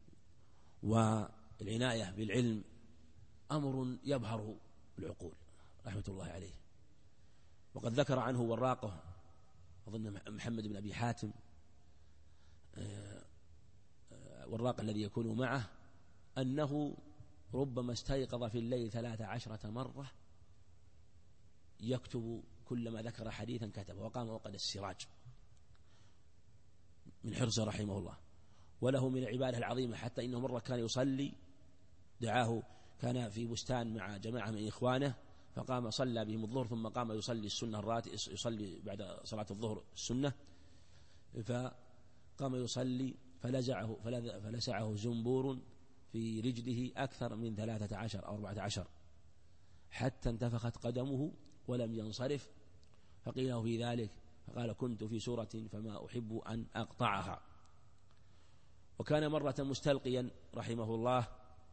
والعناية بالعلم أمر يبهر العقول رحمة الله عليه. وقد ذكر عنه وراقه أظن محمد بن أبي حاتم والراق الذي يكون معه أنه ربما استيقظ في الليل ثلاث عشرة مرة يكتب كلما ذكر حديثا كتبه، وقام وقد السراج من حرصه رحمه الله. وله من العبادة العظيمة حتى إنه مرة كان يصلي، دعاه كان في بستان مع جماعة من إخوانه فقام صلى بهم الظهر ثم قام يصلي السنة الراتب، يصلي بعد صلاة الظهر السنة، فقام يصلي فلزعه فلسعه زنبور في رجله أكثر من ثلاثة عشر أو أربعة عشر حتى انتفخت قدمه ولم ينصرف، فقيل له في ذلك فقال كنت في سورة فما أحب أن أقطعها. وكان مرة مستلقيا رحمه الله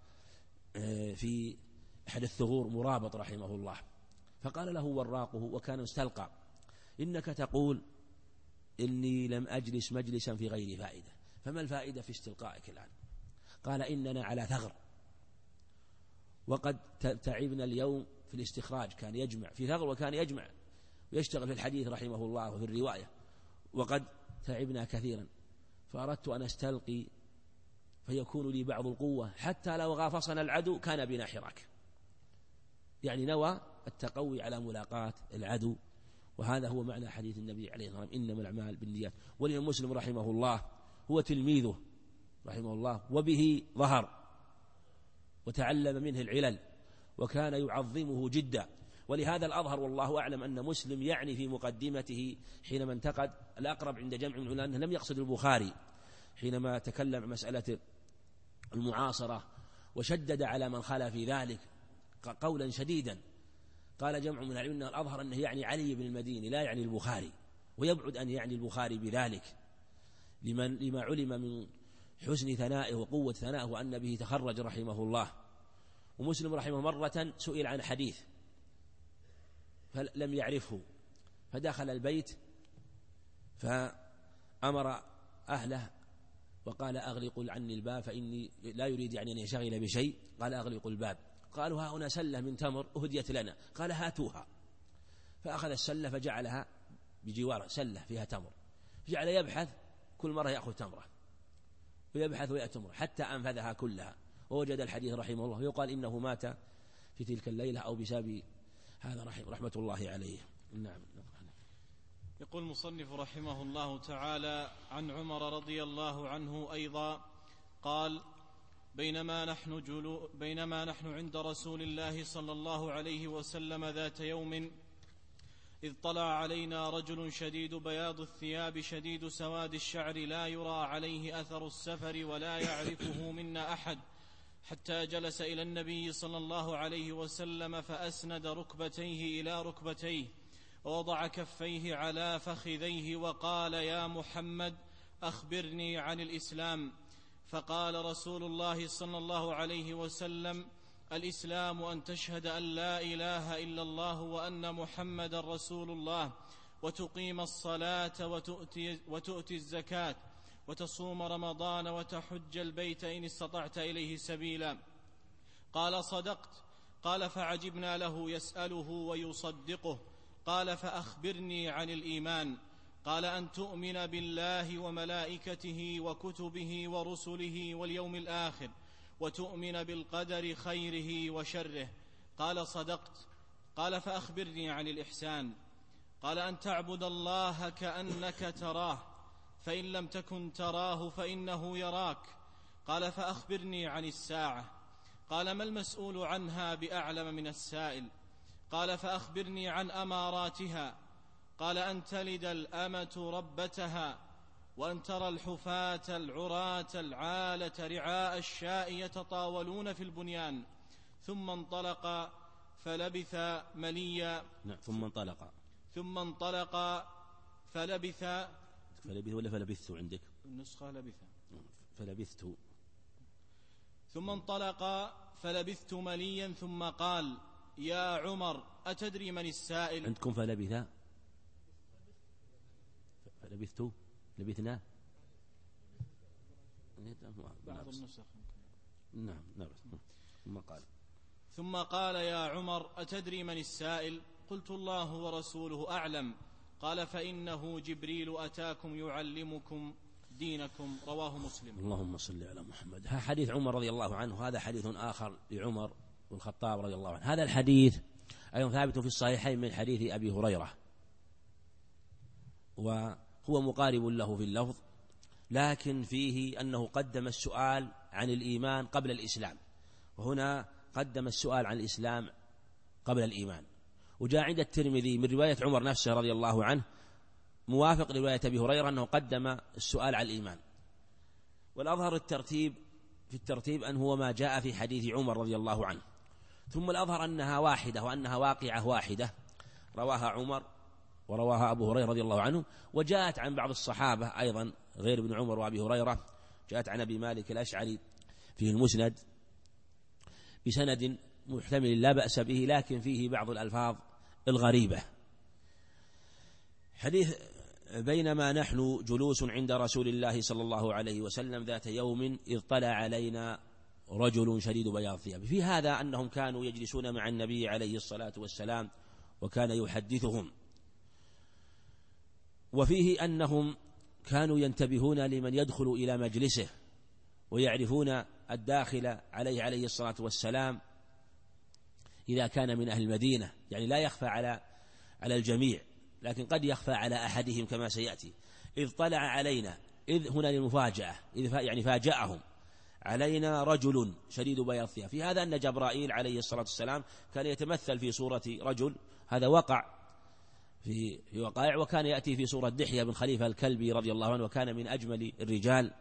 في أحد الثغور مرابط رحمه الله، فقال له وراقه وكان مستلقى إنك تقول إني لم أجلس مجلسا في غير فائدة، فما الفائدة في استلقائك الآن؟ قال إننا على ثغر وقد تعبنا اليوم في الاستخراج، كان يجمع في ثغر وكان يجمع ويشتغل في الحديث رحمه الله وفي الرواية، وقد تعبنا كثيرا فأردت أن أستلقي فيكون لي بعض القوة حتى لو غافصنا العدو كان بنا حراك، يعني نوى التقوي على ملاقاة العدو. وهذا هو معنى حديث النبي عليه الصلاة والسلام إنما الأعمال بالنيات. والإمام مسلم رحمه الله هو تلميذه رحمه الله وبه ظهر وتعلم منه العلل وكان يعظمه جدا، ولهذا الأظهر والله أعلم أن مسلم يعني في مقدمته حينما انتقد الأقرب عند جمع من العلماء أنه لم يقصد البخاري حينما تكلم عن مسألة المعاصرة وشدد على من خالف في ذلك قولا شديدا. قال جمع من العلماء الأظهر أنه يعني علي بن المديني لا يعني البخاري، ويبعد أن يعني البخاري بذلك لمن لما علم من حسن ثنائه وقوة ثنائه وأن به تخرج رحمه الله. ومسلم رحمه مرة سئل عن حديث فلم يعرفه فدخل البيت فأمر أهله وقال أغلقوا عني الباب فإني لا يريد يعني أن يشغل بشيء، قال أغلقوا الباب. قالوا ها هنا سلة من تمر أهديت لنا، قال هاتوها. فأخذ السلة فجعلها بجواره سلة فيها تمر، جعل يبحث كل مرة يأخذ تمرة ويبحث ويأتي تمرة حتى أنفذها كلها ووجد الحديث رحمه الله. يقال إنه مات في تلك الليلة أو بسبب هذا رحمة الله عليه. نعم. يقول المصنف رحمه الله تعالى عن عمر رضي الله عنه أيضا قال بينما نحن, جلو بينما نحن عند رسول الله صلى الله عليه وسلم ذات يوم إذ طلع علينا رجل شديد بياض الثياب شديد سواد الشعر لا يرى عليه أثر السفر ولا يعرفه منا أحد، حتى جلس إلى النبي صلى الله عليه وسلم فأسند ركبتيه إلى ركبتيه ووضع كفيه على فخذيه وقال يا محمد أخبرني عن الإسلام. فقال رسول الله صلى الله عليه وسلم الإسلام أن تشهد أن لا إله إلا الله وأن محمد رسول الله وتقيم الصلاة وتؤتي, وتؤتي الزكاة وتصوم رمضان وتحج البيت إن استطعت إليه سبيلا. قال صدقت. قال فعجبنا له يسأله ويصدقه. قال فأخبرني عن الإيمان. قال أن تؤمن بالله وملائكته وكتبه ورسله واليوم الآخر وتؤمن بالقدر خيره وشره. قال صدقت. قال فأخبرني عن الإحسان. قال أن تعبد الله كأنك تراه فإن لم تكن تراه فإنه يراك. قال: فأخبرني عن الساعة. قال: ما المسؤول عنها بأعلم من السائل؟ قال: فأخبرني عن أماراتها. قال: أن تلد الأمة ربتها، وأن ترى الحفاة العراة العالة رعاء الشاء يتطاولون في البنيان. ثم انطلق فلبث مليا. نعم. ثم انطلق ثم انطلق فلبث فلبث ولا فلبثت عندك؟ النسخة لبث. فلبثت. ثم انطلق فلبثت مليا ثم قال: يا عمر أتدري من السائل؟ عندكم فلبث؟ فلبثت لبثنا بعض النسخ. نعم نعم. ثم قال ثم قال: يا عمر أتدري من السائل؟ قلت: الله ورسوله أعلم. قال: فإنه جبريل أتاكم يعلمكم دينكم. رواه مسلم. اللهم صل على محمد. ها حديث عمر رضي الله عنه، هذا حديث آخر لعمر بن الخطاب رضي الله عنه. هذا الحديث أيضا ثابت في الصحيحين من حديث أبي هريرة، وهو مقارب له في اللفظ، لكن فيه أنه قدم السؤال عن الإيمان قبل الإسلام، وهنا قدم السؤال عن الإسلام قبل الإيمان. وجاء عند الترمذي من رواية عمر نفسه رضي الله عنه موافق لرواية أبي هريرة أنه قدم السؤال عن الإيمان. والأظهر الترتيب في الترتيب أن هو ما جاء في حديث عمر رضي الله عنه، ثم الأظهر أنها واحدة وأنها واقعة واحدة رواها عمر ورواها أبو هريرة رضي الله عنه. وجاءت عن بعض الصحابة أيضا غير ابن عمر وأبي هريرة، جاءت عن أبي مالك الأشعري في المسند بسند محتمل لا بأس به، لكن فيه بعض الألفاظ الغريبة. حديث: بينما نحن جلوس عند رسول الله صلى الله عليه وسلم ذات يوم إذ طلع علينا رجل شديد بياض الثياب. في هذا أنهم كانوا يجلسون مع النبي عليه الصلاة والسلام وكان يحدثهم، وفيه أنهم كانوا ينتبهون لمن يدخل إلى مجلسه ويعرفون الداخل عليه عليه الصلاة والسلام إذا كان من أهل المدينة، يعني لا يخفى على على الجميع، لكن قد يخفى على أحدهم كما سيأتي. إذ طلع علينا، إذ هنا للمفاجأة، إذ يعني فاجأهم، علينا رجل شديد بياض الثياب. في هذا أن جبرائيل عليه الصلاة والسلام كان يتمثل في صورة رجل، هذا وقع في في وقائع، وكان يأتي في صورة دحية بن خليفة الكلبي رضي الله عنه، وكان من أجمل الرجال.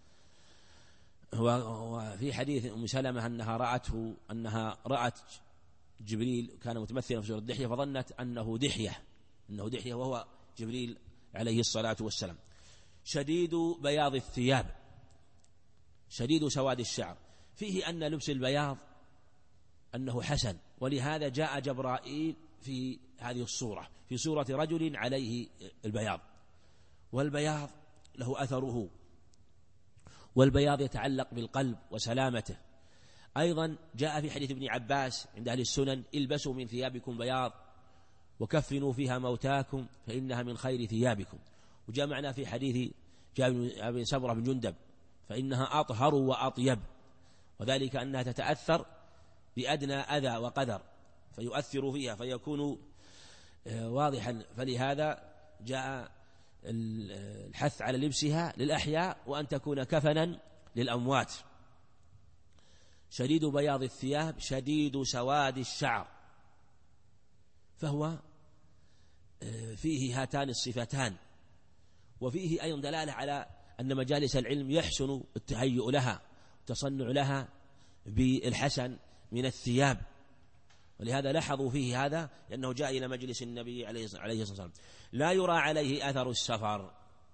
وفي حديث أم سلمة أنها رأته أنها رأت جبريل كان متمثلا في صورة دحية فظنت أنه دحية أنه دحية وهو جبريل عليه الصلاة والسلام. شديد بياض الثياب، شديد سواد الشعر. فيه أن لبس البياض أنه حسن، ولهذا جاء جبرائيل في هذه الصورة في صورة رجل عليه البياض، والبياض له أثره، والبياض يتعلق بالقلب وسلامته. أيضا جاء في حديث ابن عباس عند أهل السنن: البسوا من ثيابكم بياض وكفنوا فيها موتاكم فإنها من خير ثيابكم. وجاء معنا في حديث جابر بن سمرة بن جندب: فإنها أطهر وأطيب، وذلك أنها تتأثر بأدنى أذى وقدر فيؤثر فيها فيكون واضحا. فلهذا جاء الحث على لبسها للأحياء وأن تكون كفنا للأموات. شديد بياض الثياب، شديد سواد الشعر، فهو فيه هاتان الصفتان. وفيه أيضا دلالة على أن مجالس العلم يحسن التهيؤ لها والتصنع لها بالحسن من الثياب، ولهذا لاحظوا فيه هذا، لأنه جاء إلى مجلس النبي عليه الصلاة والسلام لا يرى عليه أثر السفر.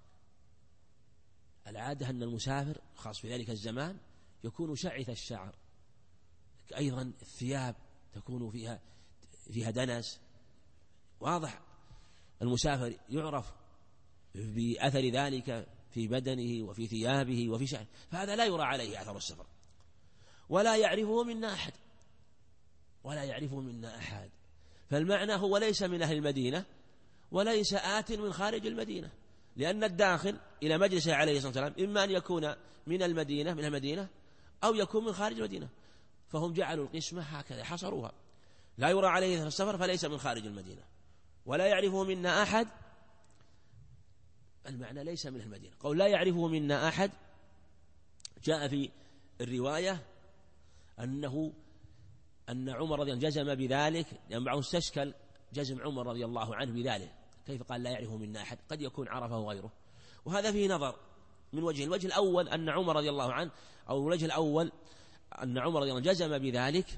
العادة أن المسافر خاص في ذلك الزمان يكون شعث الشعر، أيضا الثياب تكون فيها فيها دنس واضح. المسافر يعرف بأثر ذلك في بدنه وفي ثيابه وفي شعره، فهذا لا يرى عليه أثر السفر، ولا يعرفه منا أحد ولا يعرفه منا أحد. فالمعنى هو ليس من أهل المدينة وليس آت من خارج المدينة، لأن الداخل إلى مجلسه عليه الصلاة والسلام إما أن يكون من المدينة من المدينة أو يكون من خارج المدينة، فهم جعلوا القسمة هكذا حصروها: لا يرى عليه السفر فليس من خارج المدينة، ولا يعرفه منا أحد. المعنى ليس من المدينة. قول لا يعرفه منا أحد جاء في الرواية أنه أن عمر رضي الله عنه جزم بذلك، لأن بعضهم استشكل جزم عمر رضي الله عنه بذلك، كيف قال لا يعرفه منا أحد؟ قد يكون عرفه غيره، وهذا فيه نظر من وجه. الوجه الأول أن عمر رضي الله عنه أو الوجه الأول أن عمر رضي الله عنه جزم بذلك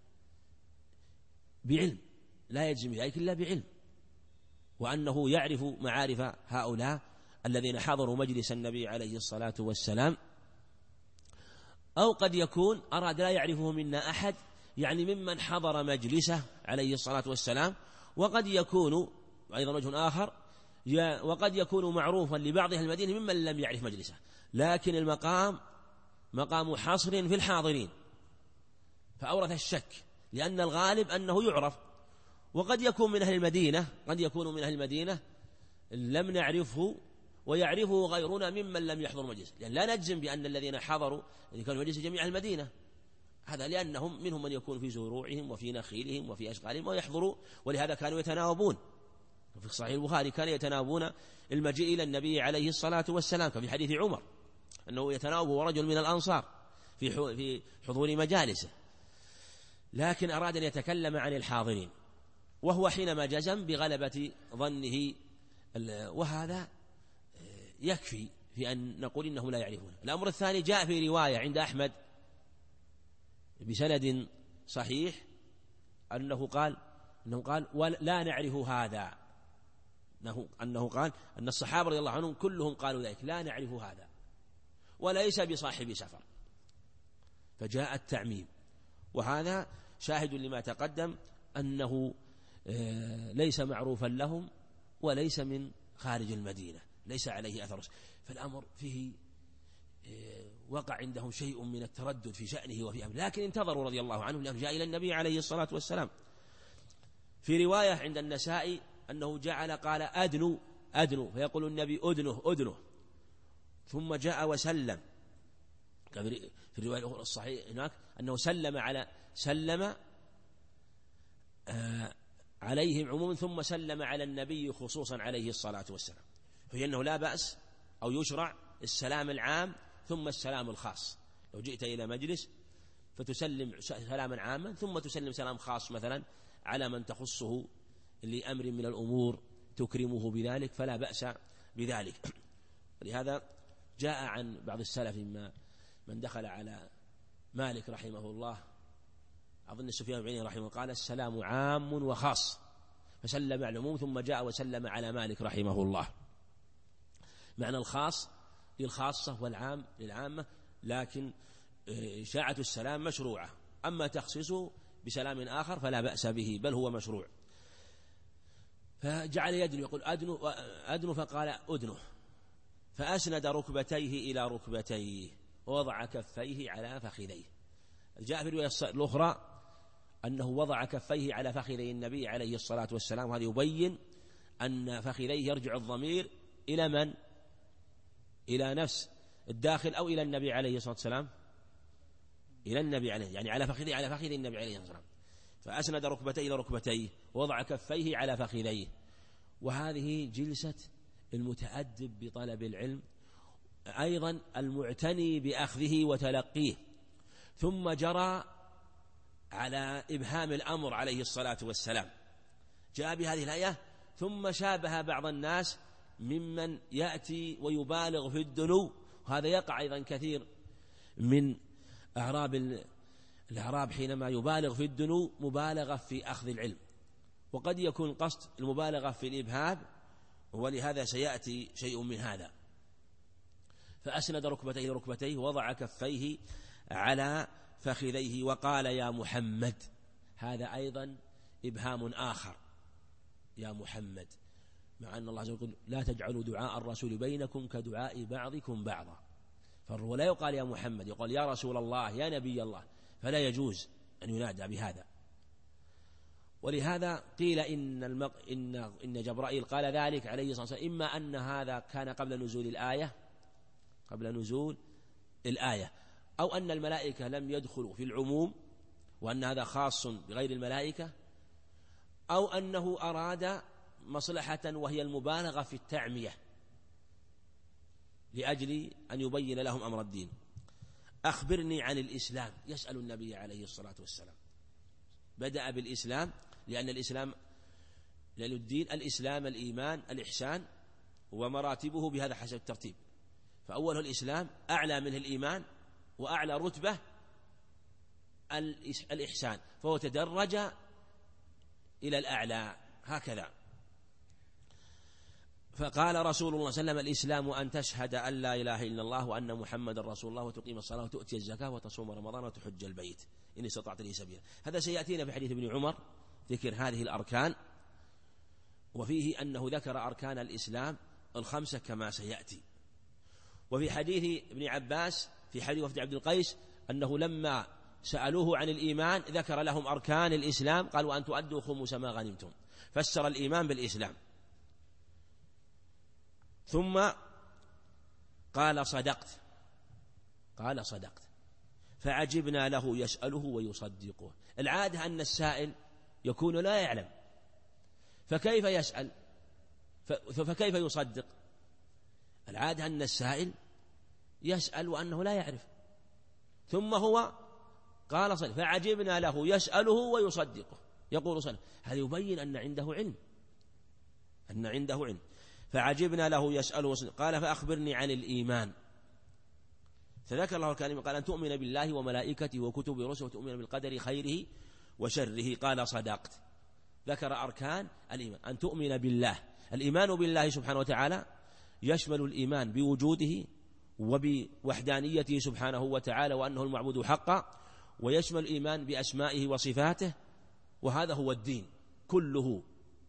بعلم، لا يجزم بذلك إلا بعلم، وأنه يعرف معارف هؤلاء الذين حضروا مجلس النبي عليه الصلاة والسلام. أو قد يكون أراد لا يعرفه منا أحد، يعني ممن حضر مجلسه عليه الصلاة والسلام، وقد يكون أيضا وجه آخر وقد يكون معروفا لبعض أهل المدينة ممن لم يعرف مجلسه، لكن المقام مقام حصر في الحاضرين فأورث الشك، لأن الغالب أنه يعرف. وقد يكون من أهل المدينة قد يكون من أهل المدينة لم نعرفه ويعرفه غيرنا ممن لم يحضر مجلس، لأن لا نجزم بأن الذين حضروا اللي كانوا مجلس جميع المدينة، هذا لأنهم منهم من يكون في زروعهم وفي نخيلهم وفي أشغالهم ويحضروا، ولهذا كانوا يتناوبون. في صحيح البخاري كانوا يتناوبون المجيء إلى النبي عليه الصلاة والسلام، كفي حديث عمر أنه يتناوب رجل من الأنصار في في حضور مجالسه، لكن أراد أن يتكلم عن الحاضرين، وهو حينما جزم بغلبة ظنه، وهذا يكفي في أن نقول إنهم لا يعرفون. الأمر الثاني جاء في رواية عند أحمد بسند صحيح أنه قال أنه قال ولا نعرف هذا، أنه, أنه قال أن الصحابة رضي الله عنهم كلهم قالوا ذلك، لا نعرف هذا وليس بصاحب سفر، فجاء التعميم، وهذا شاهد لما تقدم أنه ليس معروفا لهم وليس من خارج المدينة، ليس عليه أثر، فالأمر فيه وقع عندهم شيء من التردد في شأنه وفي أمره، لكن انتظروا رضي الله عنهم لأنه جاء إلى النبي عليه الصلاة والسلام. في رواية عند النسائي أنه جعل قال أدنو أدنو، فيقول النبي أدنه أدنه، ثم جاء وسلم. في الرواية الصحيح هناك أنه سلم على سلم آه عليهم عموما ثم سلم على النبي خصوصا عليه الصلاة والسلام، فهي أنه لا بأس أو يشرع السلام العام ثم السلام الخاص. لو جئت إلى مجلس فتسلم سلاما عاما ثم تسلم سلام خاص مثلا على من تخصه لأمر من الأمور تكرمه بذلك فلا بأس بذلك. لهذا جاء عن بعض السلف ما من دخل على مالك رحمه الله، أظن سفيان بن عيينة رحمه الله، قال السلام عام وخاص، فسلم على العموم ثم جاء وسلم على مالك رحمه الله. معنى الخاص للخاصة والعام للعامة، لكن إشاعة السلام مشروعة، أما تخصيصه بسلام آخر فلا بأس به بل هو مشروع. فجعل يدنو يقول أدنو أدنو فقال أدنو، فأسند ركبتيه إلى ركبتيه ووضع كفيه على فخذيه. جاء في الرواية الأخرى أنه وضع كفيه على فخذي النبي عليه الصلاة والسلام، وهذا يبين أن فخذيه يرجع الضمير إلى من؟ إلى نفس الداخل أو إلى النبي عليه الصلاة والسلام؟ إلى النبي عليه، يعني على فخذي على فخذي النبي عليه الصلاة والسلام. فأسند ركبتيه إلى ركبتيه ووضع كفيه على فخذيه. وهذه جلسة المتأدب بطلب العلم، أيضا المعتني بأخذه وتلقيه، ثم جرى على إبهام الأمر عليه الصلاة والسلام. جاء بهذه الآية ثم شابه بعض الناس ممن يأتي ويبالغ في الدنو، وهذا يقع أيضا كثير من أعراب الأعراب حينما يبالغ في الدنو مبالغة في أخذ العلم، وقد يكون قصد المبالغة في الإبهام، ولهذا سيأتي شيء من هذا. فأسند ركبتيه إلى ركبتيه ووضع كفيه على فخذيه وقال يا محمد. هذا أيضا إبهام آخر، يا محمد، مع أن الله عز وجل لا تجعلوا دعاء الرسول بينكم كدعاء بعضكم بعضا، فلا يقال يا محمد، يقول يا رسول الله يا نبي الله، فلا يجوز أن ينادى بهذا. ولهذا قيل إن, المق... إن... إن جبرائيل قال ذلك عليه الصلاة والسلام، إما أن هذا كان قبل نزول الآية قبل نزول الآية أو أن الملائكة لم يدخلوا في العموم وأن هذا خاص بغير الملائكة، أو أنه أراد مصلحة وهي المبالغة في التعمية لأجل أن يبين لهم أمر الدين. أخبرني عن الإسلام، يسأل النبي عليه الصلاة والسلام. بدأ بالإسلام لأن الإسلام لأن الدين الإسلام الإيمان الإحسان ومراتبه بهذا حسب الترتيب، فأوله الإسلام أعلى منه الإيمان وأعلى رتبة الإحسان، فهو تدرج إلى الأعلى هكذا. فقال رسول الله صلى الله عليه وسلم: الإسلام أن تشهد أن لا إله إلا الله وأن محمد رسول الله وتقيم الصلاة وتؤتي الزكاة وتصوم رمضان وتحج البيت إن استطعت لي سبيلا. هذا سيأتينا في حديث ابن عمر ذكر هذه الأركان، وفيه أنه ذكر أركان الإسلام الخمسة كما سيأتي. وفي حديث ابن عباس في حديث وفد عبد القيس أنه لما سألوه عن الإيمان ذكر لهم أركان الإسلام، قالوا: أن تؤدوا خمس ما غنمتم، فسر الإيمان بالإسلام. ثم قال: صدقت، قال: صدقت، فعجبنا له يسأله ويصدقه. العادة أن السائل يكون لا يعلم، فكيف يسأل فكيف يصدق؟ العادة أن السائل يسأل وأنه لا يعرف، ثم هو قال: صدق، فعجبنا له يسأله ويصدقه، يقول صدق. هذا يبين أن عنده علم، أن عنده علم. فعجبنا له يسأله ويصدق. قال: فأخبرني عن الإيمان. فذكر الله الكلمة، قال: أن تؤمن بالله وملائكته وكتبه ورسله وتؤمن بالقدر خيره وشره. قال: صدقت. ذكر أركان الإيمان. أن تؤمن بالله، الإيمان بالله سبحانه وتعالى يشمل الإيمان بوجوده وبوحدانيته سبحانه وتعالى وأنه المعبود حقا، ويشمل الإيمان بأسمائه وصفاته، وهذا هو الدين كله.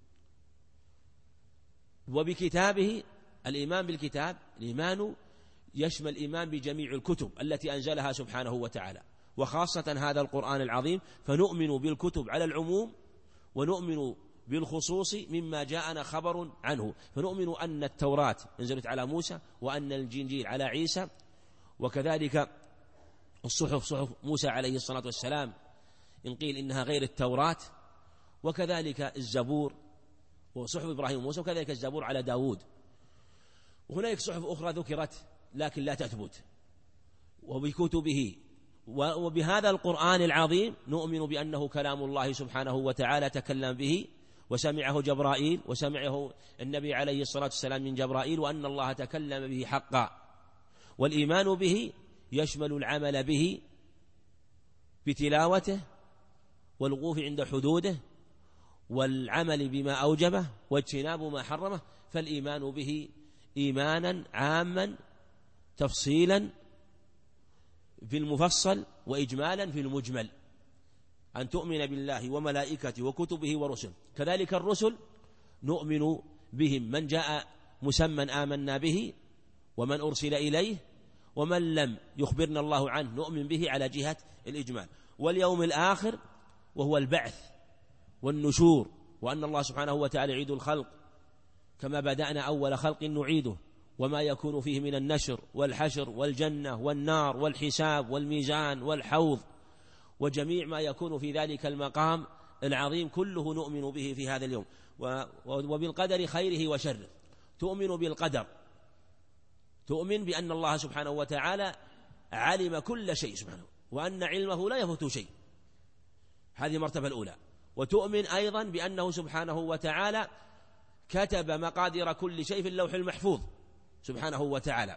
وبكتابه، الإيمان بالكتاب، الإيمان يشمل الإيمان بجميع الكتب التي أنزلها سبحانه وتعالى، وخاصة هذا القرآن العظيم، فنؤمن بالكتب على العموم ونؤمن بالخصوص مما جاءنا خبر عنه. فنؤمن أن التوراة انزلت على موسى، وأن الإنجيل على عيسى، وكذلك الصحف صحف موسى عليه الصلاة والسلام إن قيل إنها غير التوراة، وكذلك الزبور وصحف إبراهيم وموسى، وكذلك الزبور على داود. وهناك صحف أخرى ذكرت لكن لا تثبت. وبكتبه وبهذا القرآن العظيم نؤمن بأنه كلام الله سبحانه وتعالى تكلم به، وسمعه جبرائيل، وسمعه النبي عليه الصلاة والسلام من جبرائيل، وأن الله تكلم به حقا. والإيمان به يشمل العمل به بتلاوته والوقوف عند حدوده والعمل بما أوجبه واجتناب ما حرمه. فالإيمان به إيمانا عاما تفصيلا في المفصل وإجمالا في المجمل. أن تؤمن بالله وملائكته وكتبه ورسله. كذلك الرسل نؤمن بهم، من جاء مسمى آمنا به، ومن أرسل إليه، ومن لم يخبرنا الله عنه نؤمن به على جهة الإجمال. واليوم الآخر وهو البعث والنشور، وأن الله سبحانه وتعالى يعيد الخلق كما بدأنا أول خلق نعيده، وما يكون فيه من النشر والحشر والجنة والنار والحساب والميزان والحوض وجميع ما يكون في ذلك المقام العظيم، كله نؤمن به في هذا اليوم. وبالقدر خيره وشره. تؤمن بالقدر، تؤمن بأن الله سبحانه وتعالى علم كل شيء سبحانه، وأن علمه لا يفوت شيء، هذه المرتبة الأولى. وتؤمن أيضا بأنه سبحانه وتعالى كتب مقادير كل شيء في اللوح المحفوظ سبحانه وتعالى.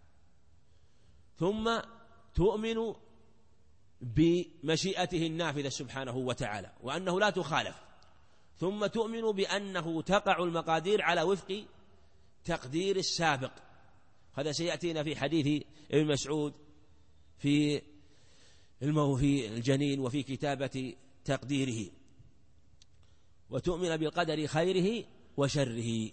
ثم تؤمن بمشيئته النافذة سبحانه وتعالى، وأنه لا تخالف. ثم تؤمن بأنه تقع المقادير على وفق تقدير السابق. هذا سيأتينا في حديث ابن مسعود في المو في الجنين وفي كتابة تقديره. وتؤمن بالقدر خيره وشره.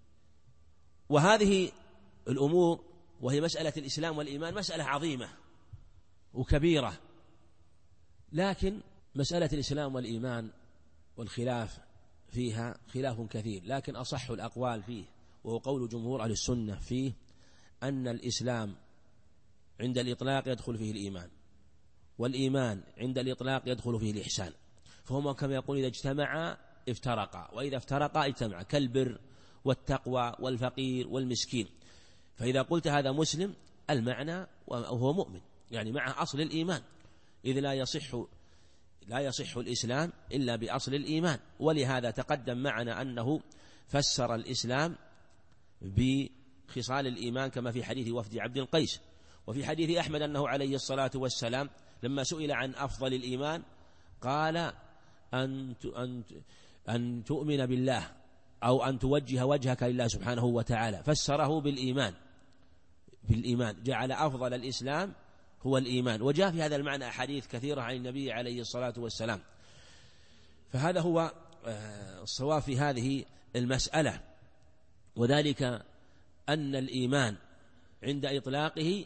وهذه الأمور وهي مسألة الإسلام والإيمان مسألة عظيمة وكبيرة، لكن مسألة الإسلام والإيمان والخلاف فيها خلاف كثير، لكن أصح الأقوال فيه وهو قول جمهور أهل السنة فيه أن الإسلام عند الإطلاق يدخل فيه الإيمان، والإيمان عند الإطلاق يدخل فيه الإحسان. فهما كما يقول إذا اجتمعا افترقا، وإذا افترقا اجتمعا، كالبر والتقوى والفقير والمسكين. فإذا قلت هذا مسلم المعنى وهو مؤمن، يعني معه أصل الإيمان، إذ لا يصح لا يصح الإسلام إلا بأصل الإيمان. ولهذا تقدم معنا أنه فسر الإسلام بخصال الإيمان كما في حديث وفد عبد القيس. وفي حديث أحمد أنه عليه الصلاة والسلام لما سئل عن أفضل الإيمان قال أن أن أن تؤمن بالله أو أن توجه وجهك لله سبحانه وتعالى، فسره بالإيمان بالإيمان جعل أفضل الإسلام هو الإيمان. وجاء في هذا المعنى أحاديث كثيرة عن النبي عليه الصلاة والسلام. فهذا هو الصواب في هذه المسألة، وذلك أن الإيمان عند إطلاقه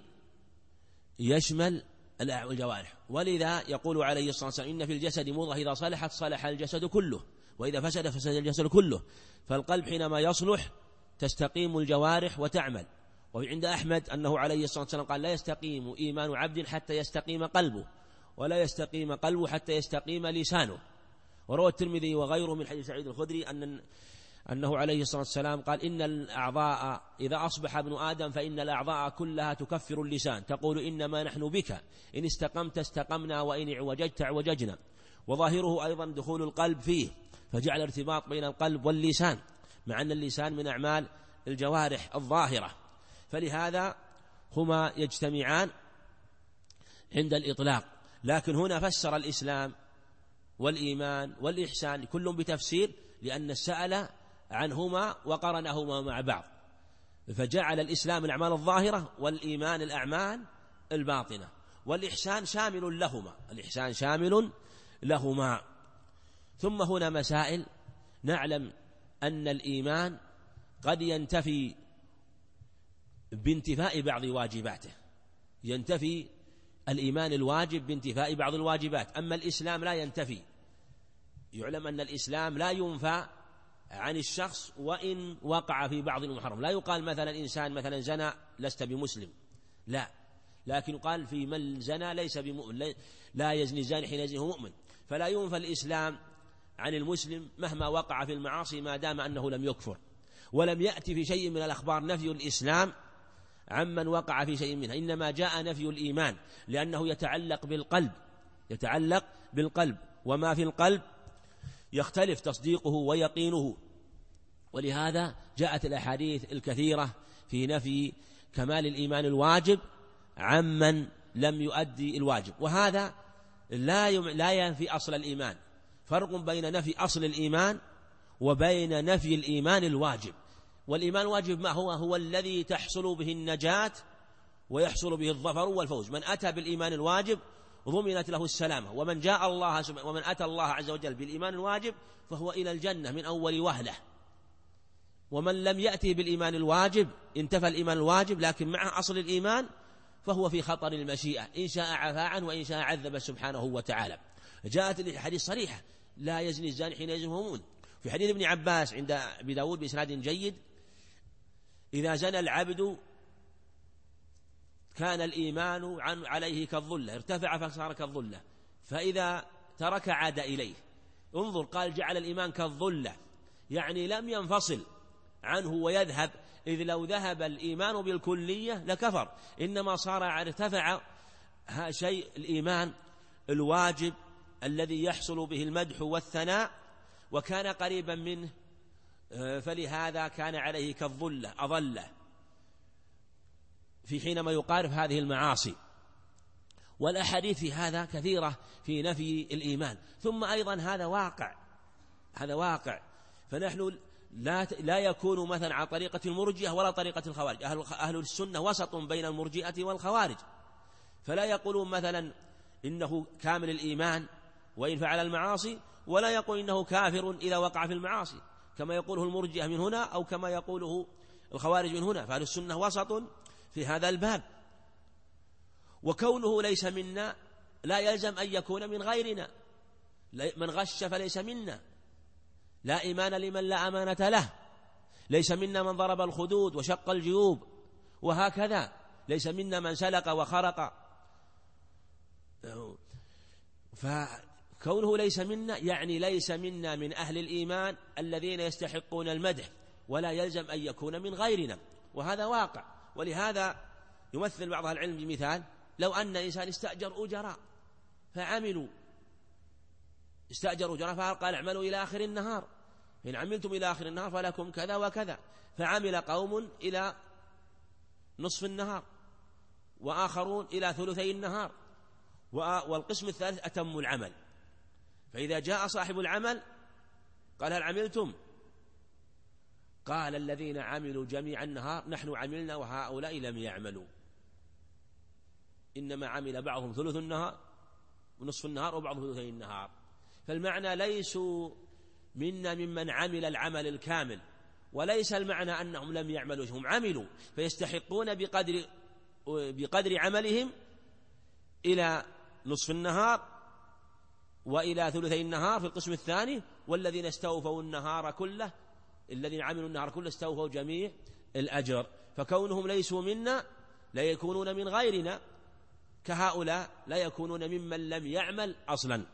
يشمل الجوارح. ولذا يقول عليه الصلاة والسلام إن في الجسد مضغة إذا صلحت صلح الجسد كله وإذا فسد فسد الجسد كله. فالقلب حينما يصلح تستقيم الجوارح وتعمل. وعند أحمد أنه عليه الصلاة والسلام قال لا يستقيم إيمان عبد حتى يستقيم قلبه ولا يستقيم قلبه حتى يستقيم لسانه. وروى الترمذي وغيره من حديث سعيد الخدري أن أنه عليه الصلاة والسلام قال إن الأعضاء إذا أصبح ابن آدم فإن الأعضاء كلها تكفر اللسان تقول إنما نحن بك إن استقمت استقمنا وإن اعوججت اعوججنا. وظاهره أيضا دخول القلب فيه، فجعل ارتباط بين القلب واللسان مع أن اللسان من أعمال الجوارح الظاهرة، فلهذا هما يجتمعان عند الإطلاق. لكن هنا فسر الإسلام والإيمان والإحسان كلهم بتفسير لأن السأل عنهما وقرنهما مع بعض، فجعل الإسلام الأعمال الظاهرة والإيمان الأعمال الباطنة، والإحسان شامل لهما الإحسان شامل لهما. ثم هنا مسائل نعلم أن الإيمان قد ينتفي بانتفاء بعض واجباته، ينتفي الإيمان الواجب بانتفاء بعض الواجبات، أما الإسلام لا ينتفي. يعلم أن الإسلام لا ينفى عن الشخص وإن وقع في بعض المحرم. لا يقال مثلا إنسان مثلا زنى لست بمسلم، لا، لكن يقال في من زنى ليس بمؤمن، لا يزني الزاني حين يزني هو مؤمن. فلا ينفى الإسلام عن المسلم مهما وقع في المعاصي ما دام أنه لم يكفر. ولم يأتي في شيء من الأخبار نفي الإسلام عمن وقع في شيء منها، إنما جاء نفي الإيمان لأنه يتعلق بالقلب يتعلق بالقلب وما في القلب يختلف تصديقه ويقينه. ولهذا جاءت الأحاديث الكثيرة في نفي كمال الإيمان الواجب عمن لم يؤدي الواجب. وهذا لا لا ينفي أصل الإيمان. فرق بين نفي أصل الإيمان وبين نفي الإيمان الواجب. والإيمان الواجب ما هو؟ هو الذي تحصل به النجاة ويحصل به الظفر والفوز. من أتى بالإيمان الواجب ضمنت له السلامة، ومن جاء الله ومن أتى الله عز وجل بالإيمان الواجب فهو إلى الجنة من أول وهلة. ومن لم يأتي بالإيمان الواجب انتفى الإيمان الواجب لكن مع أصل الإيمان فهو في خطر المشيئة، إن شاء عفا عنه وإن شاء عذب سبحانه وتعالى. جاءت الحديث صريحة لا يزني الزاني حين يزني وهو مؤمن. في حديث ابن عباس عند أبي داود بإسناد جيد إذا زنى العبد كان الإيمان عن عليه كالظلة ارتفع فصار كالظلة فإذا ترك عاد إليه. انظر قال جعل الإيمان كالظلة يعني لم ينفصل عنه ويذهب، إذ لو ذهب الإيمان بالكلية لكفر، إنما صار ارتفع شيء الإيمان الواجب الذي يحصل به المدح والثناء وكان قريبا منه، فلهذا كان عليه كالظلة أظله في حينما يقارف هذه المعاصي. والأحاديث في هذا كثيرة في نفي الإيمان. ثم أيضا هذا واقع هذا واقع فنحن لا لا يكون مثلا على طريقة المرجئة ولا طريقة الخوارج. أهل, أهل السنة وسط بين المرجئة والخوارج، فلا يقولون مثلا إنه كامل الإيمان وإن فعل المعاصي، ولا يقول إنه كافر إذا وقع في المعاصي كما يقوله المرجئة من هنا أو كما يقوله الخوارج من هنا. فأهل السنة وسط في هذا الباب. وكونه ليس منا لا يلزم أن يكون من غيرنا. من غش فليس منا، لا إيمان لمن لا أمانة له. ليس منا من ضرب الخدود وشق الجيوب، وهكذا ليس منا من سلق وخرق. فكونه ليس منا يعني ليس منا من أهل الإيمان الذين يستحقون المدح، ولا يلزم أن يكون من غيرنا، وهذا واقع. ولهذا يمثل بعض العلم بمثال لو أن إنسان استأجر أجراء فعملوا استأجروا أجراء فقال اعملوا إلى آخر النهار، إن عملتم إلى آخر النهار فلكم كذا وكذا، فعمل قوم إلى نصف النهار وآخرون إلى ثلثي النهار، والقسم الثالث أتموا العمل. فإذا جاء صاحب العمل قال هل عملتم؟ قال الذين عملوا جميع النهار نحن عملنا وهؤلاء لم يعملوا، إنما عمل بعضهم ثلث النهار ونصف النهار وبعضهم ثلثي النهار. فالمعنى ليسوا منا ممن عمل العمل الكامل، وليس المعنى أنهم لم يعملوا، هم عملوا فيستحقون بقدر بقدر عملهم إلى نصف النهار وإلى ثلثي النهار في القسم الثاني، والذين استوفوا النهار كله الذين عملوا النهار كله استوفوا جميع الأجر. فكونهم ليسوا منا لا يكونون من غيرنا، كهؤلاء لا يكونون ممن لم يعمل أصلا.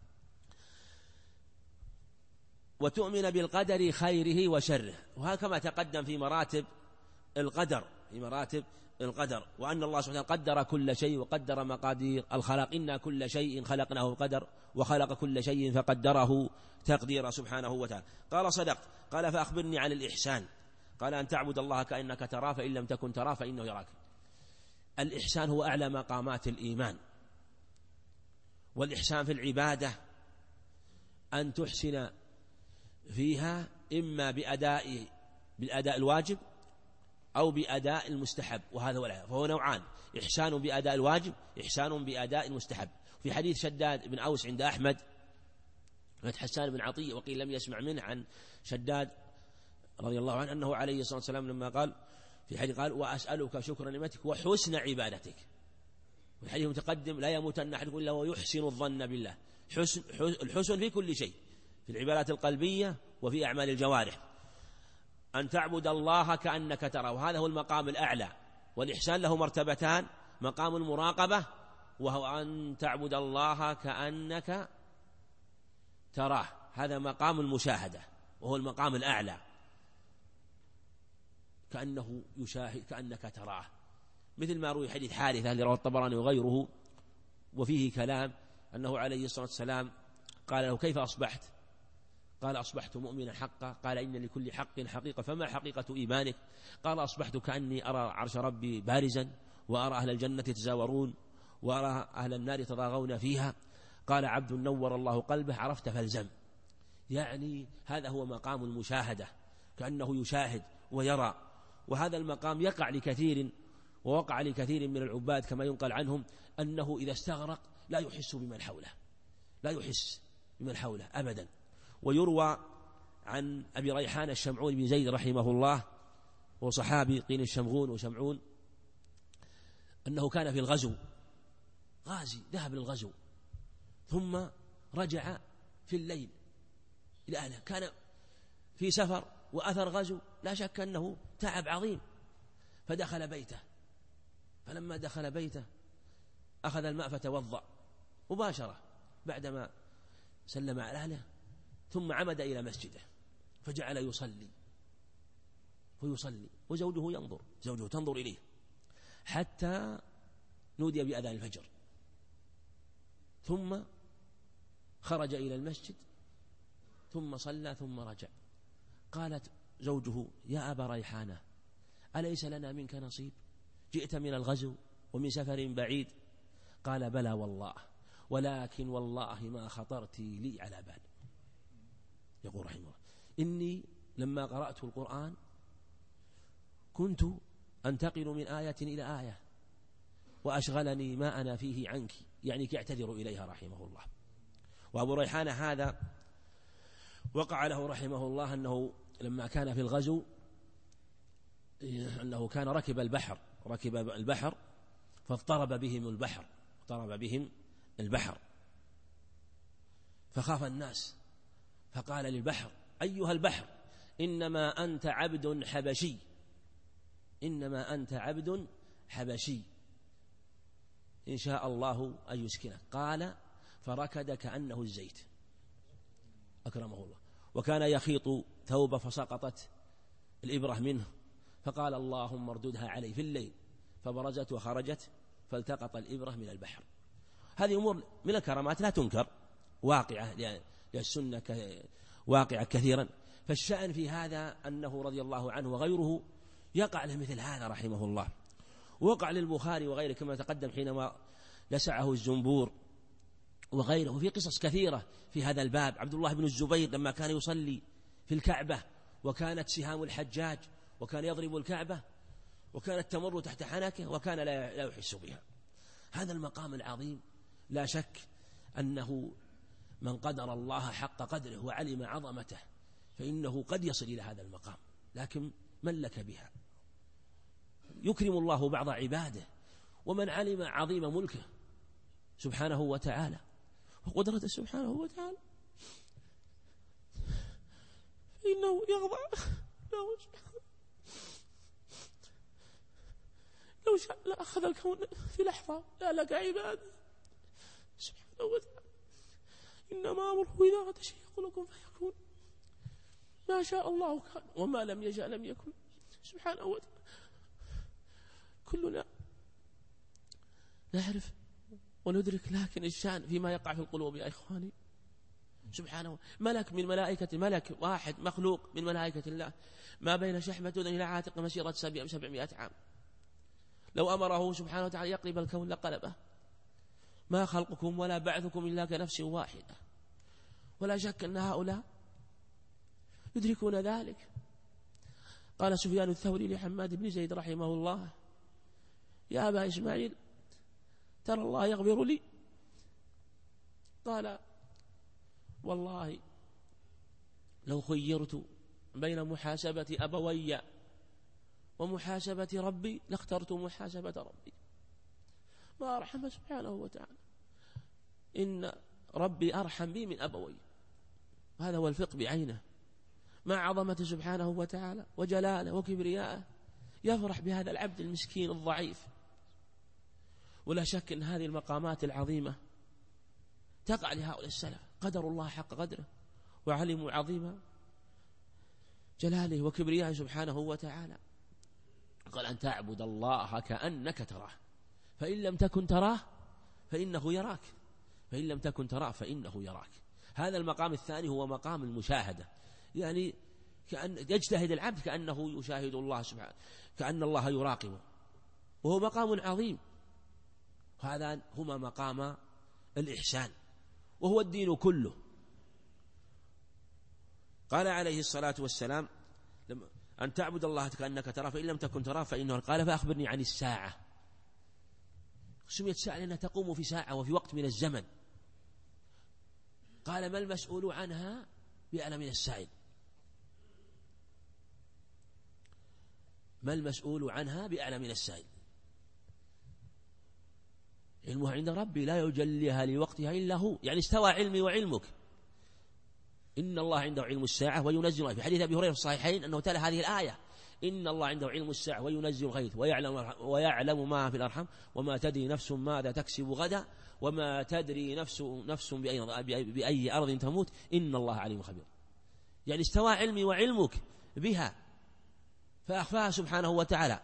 وتؤمن بالقدر خيره وشره، وهذا كما تقدم في مراتب القدر في مراتب القدر وأن الله سبحانه قدر كل شيء وقدر مقادير الخلق، إنا كل شيء خلقناه بقدر وخلق كل شيء فقدره تقديرا سبحانه وتعالى. قال صدقت. قال فأخبرني عن الإحسان. قال أن تعبد الله كأنك تراه فإن لم تكن تراه فإنه يراك. الإحسان هو أعلى مقامات الإيمان، والإحسان في العبادة أن تحسن فيها إما بأداء بالأداء الواجب أو بأداء المستحب، وهذا هو العلم. فهو نوعان: إحسان بأداء الواجب، إحسان بأداء المستحب. في حديث شداد بن أوس عند أحمد حسان بن عطية وقيل لم يسمع منه عن شداد رضي الله عنه أنه عليه الصلاة والسلام لما قال في حديث قال وأسألك شكر نعمتك وحسن عبادتك. والحديث المتقدم لا يموتن أحدكم إلا ويحسن الظن بالله. حسن الحسن في كل شيء، في العبادات القلبية وفي أعمال الجوارح. أن تعبد الله كأنك تراه، وهذا هو المقام الأعلى. والإحسان له مرتبتان: مقام المراقبة وهو أن تعبد الله كأنك تراه، هذا مقام المشاهدة وهو المقام الأعلى، كأنه يشاهد كأنك تراه، مثل ما روي حديث حارثة اللي رواه الطبراني وغيره وفيه كلام أنه عليه الصلاة والسلام قال له كيف أصبحت؟ قال أصبحت مؤمنا حقا. قال إن لكل حق حقيقة، فما حقيقة إيمانك؟ قال أصبحت كأني أرى عرش ربي بارزا وأرى أهل الجنة يتزاورون وأرى أهل النار يتضاغون فيها. قال عبد نور الله قلبه عرفت فالزم. يعني هذا هو مقام المشاهدة، كأنه يشاهد ويرى. وهذا المقام يقع لكثير ووقع لكثير من العباد كما ينقل عنهم أنه إذا استغرق لا يحس بمن حوله، لا يحس بمن حوله أبدا. ويروى عن أبي ريحان الشمعون بن زيد رحمه الله وصحابي قيل الشمغون وشمعون أنه كان في الغزو، غازي ذهب للغزو ثم رجع في الليل إلى أهله، كان في سفر وأثر غزو، لا شك أنه تعب عظيم، فدخل بيته. فلما دخل بيته أخذ الماء فتوضأ مباشرة بعدما سلم على أهله، ثم عمد إلى مسجده فجعل يصلي ويصلي وزوجه ينظر زوجه تنظر إليه حتى نودي بأذان الفجر، ثم خرج إلى المسجد ثم صلى ثم رجع. قالت زوجه يا أبا ريحانة أليس لنا منك نصيب؟ جئت من الغزو ومن سفر بعيد. قال بلى والله، ولكن والله ما خطرت لي على بال. يقول رحمه الله إني لما قرأت القرآن كنت أنتقل من آية إلى آية وأشغلني ما أنا فيه عنك، يعني يعتذر إليها رحمه الله. وأبو ريحانة هذا وقع له رحمه الله أنه لما كان في الغزو أنه كان ركب البحر ركب البحر فاضطرب بهم البحر اضطرب بهم البحر فخاف الناس، فقال للبحر أيها البحر إنما أنت عبد حبشي إنما أنت عبد حبشي إن شاء الله أن يسكنك. قال فركد كأنه الزيت أكرمه الله، وكان يخيط ثوب فسقطت الإبرة منه، فقال اللهم ارددها عليه في الليل، فبرزت وخرجت فالتقط الإبرة من البحر. هذه أمور من الكرامات لا تنكر، واقعة للسنة واقعة كثيرا. فالشأن في هذا أنه رضي الله عنه وغيره يقع له مثل هذا رحمه الله. وقع للبخاري وغيره كما تقدم حينما لسعه الزنبور وغيره. وفي قصص كثيرة في هذا الباب. عبد الله بن الزبير لما كان يصلي في الكعبة وكانت سهام الحجاج وكان يضرب الكعبة وكانت تمر تحت حنكه وكان لا يحس بها. هذا المقام العظيم لا شك أنه من قدر الله حق قدره وعلم عظمته فإنه قد يصل إلى هذا المقام، لكن من لك بها؟ يكرم الله بعض عباده، ومن علم عظيم ملكه سبحانه وتعالى وقدرته سبحانه وتعالى فإنه يخضع له سبحانه. لو شاء لأخذ الكون في لحظة لا لك عباده سبحانه وتعالى. إنما أمره إذا أراد شيئا يقول كن فيكون. ما شاء الله كان وما لم يشاء لم يكن سبحانه وتعالى. كلنا نعرف وندرك، لكن الشأن فيما يقع في القلوب يا إخواني. سبحانه ملك من ملائكة، ملك واحد مخلوق من ملائكة الله ما بين شحمة إلى عاتق مسيرة سبعمائة عام، لو أمره سبحانه وتعالى يقلب الكون لقلبه. ما خلقكم ولا بعثكم إلا كنفس واحدة. ولا شك أن هؤلاء يدركون ذلك. قال سفيان الثوري لحماد بن زيد رحمه الله: يا أبا إسماعيل ترى الله يغفر لي؟ قال: والله لو خيرت بين محاسبة أبوي ومحاسبة ربي لاخترت محاسبة ربي. ما أرحم سبحانه وتعالى. إن ربي أرحم بي من أبوي. هذا هو الفقه بعينه. ما عظمته سبحانه وتعالى وجلاله وكبرياءه يفرح بهذا العبد المسكين الضعيف. ولا شك أن هذه المقامات العظيمة تقع لهؤلاء السلف، قدروا الله حق قدره وعلموا عظيم جلاله وكبرياءه سبحانه وتعالى. قال: أن تعبد الله كأنك تراه فإن لم تكن تراه فإنه يراك فإن لم تكن تراه فإنه يراك. هذا المقام الثاني هو مقام المشاهدة، يعني كأن يجتهد العبد كأنه يشاهد الله سبحانه، كأن الله يراقبه، وهو مقام عظيم. هذا هما مقام الإحسان وهو الدين كله. قال عليه الصلاة والسلام: أن تعبد الله كأنك تراه فإن لم تكن تراه فإنه. قال: فأخبرني عن الساعة. سميت ساعة لأنها تقوم في ساعة وفي وقت من الزمن. قال: ما المسؤول عنها بأعلم من السائل؟ ما المسؤول عنها بأعلم من السائل؟ علمها عند ربي لا يجليها لوقتها إلا هو، يعني استوى علمي وعلمك. إن الله عنده علم الساعة وينزل. في حديث أبي هريرة في الصحيحين أنه تلا هذه الآية: إن الله عنده علم الساعة وينزل الغيث ويعلم, ويعلم ما في الأرحام وما تدري نفس ماذا تكسب غدا وما تدري نفس نفس بأي, بأي أرض تموت إن الله عليم خبير. يعني استوى علمي وعلمك بها فأخفاها سبحانه وتعالى.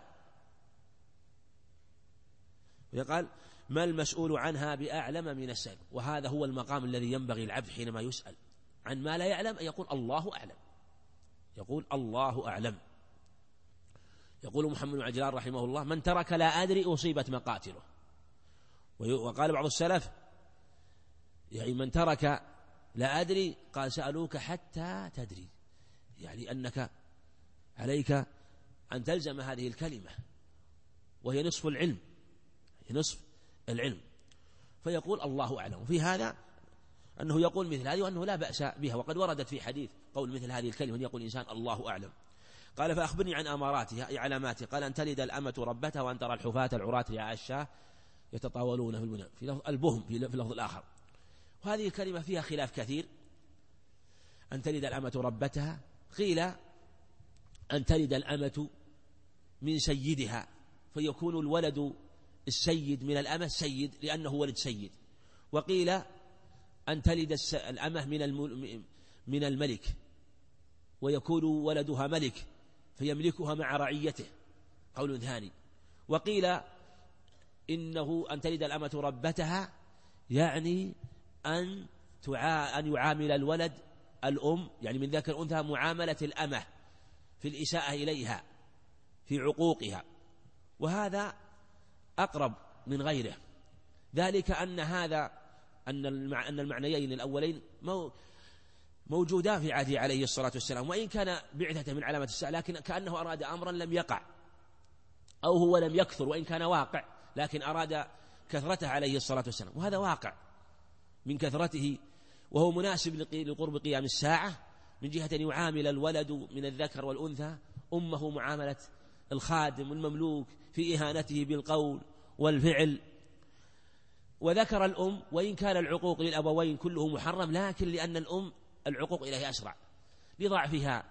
ويقال: ما المسؤول عنها بأعلم من السائل. وهذا هو المقام الذي ينبغي العبد حينما يسأل عن ما لا يعلم أن يقول الله أعلم، يقول الله أعلم. يقول محمد بن عجلان رحمه الله: من ترك لا أدري أصيبت مقاتله. وقال بعض السلف يعني من ترك لا أدري قال سألوك حتى تدري، يعني أنك عليك أن تلزم هذه الكلمة وهي نصف العلم، هي نصف العلم. فيقول الله أعلم. وفي هذا أنه يقول مثل هذه وأنه لا بأس بها، وقد وردت في حديث قول مثل هذه الكلمة أن يقول الإنسان الله أعلم. قال: فأخبرني عن أماراتها أي علاماتها. قال: أن تلد الأمة ربتها وأن ترى الحفاة العراة رعاء الشاة يتطاولون في البنيان، في لفظ البهم في اللفظ الآخر. وهذه الكلمة فيها خلاف كثير. أن تلد الأمة ربتها، قيل أن تلد الأمة من سيدها فيكون الولد السيد من الأمة سيد لأنه ولد سيد. وقيل أن تلد الأمة من من الملك ويكون ولدها ملك فيملكها مع رعيته، قول ثاني. وقيل إنه أن تلد الأمة ربتها يعني أن أن يعامل الولد الأم يعني من ذاك الأنثى معاملة الأمة في الإساءة إليها في عقوقها، وهذا أقرب من غيره. ذلك أن هذا أن أن المعنيين الأولين موجودان في عهده عليه الصلاة والسلام، وإن كان بعثته من علامة الساعة لكن كأنه أراد أمرا لم يقع أو هو لم يكثر، وإن كان واقع لكن أراد كثرته عليه الصلاة والسلام، وهذا واقع من كثرته، وهو مناسب لقرب قيام الساعة من جهة أن يعامل الولد من الذكر والأنثى أمه معاملة الخادم والمملوك في إهانته بالقول والفعل. وذكر الأم وإن كان العقوق للأبوين كله محرم، لكن لأن الأم العقوق إليه أسرع لضعفها،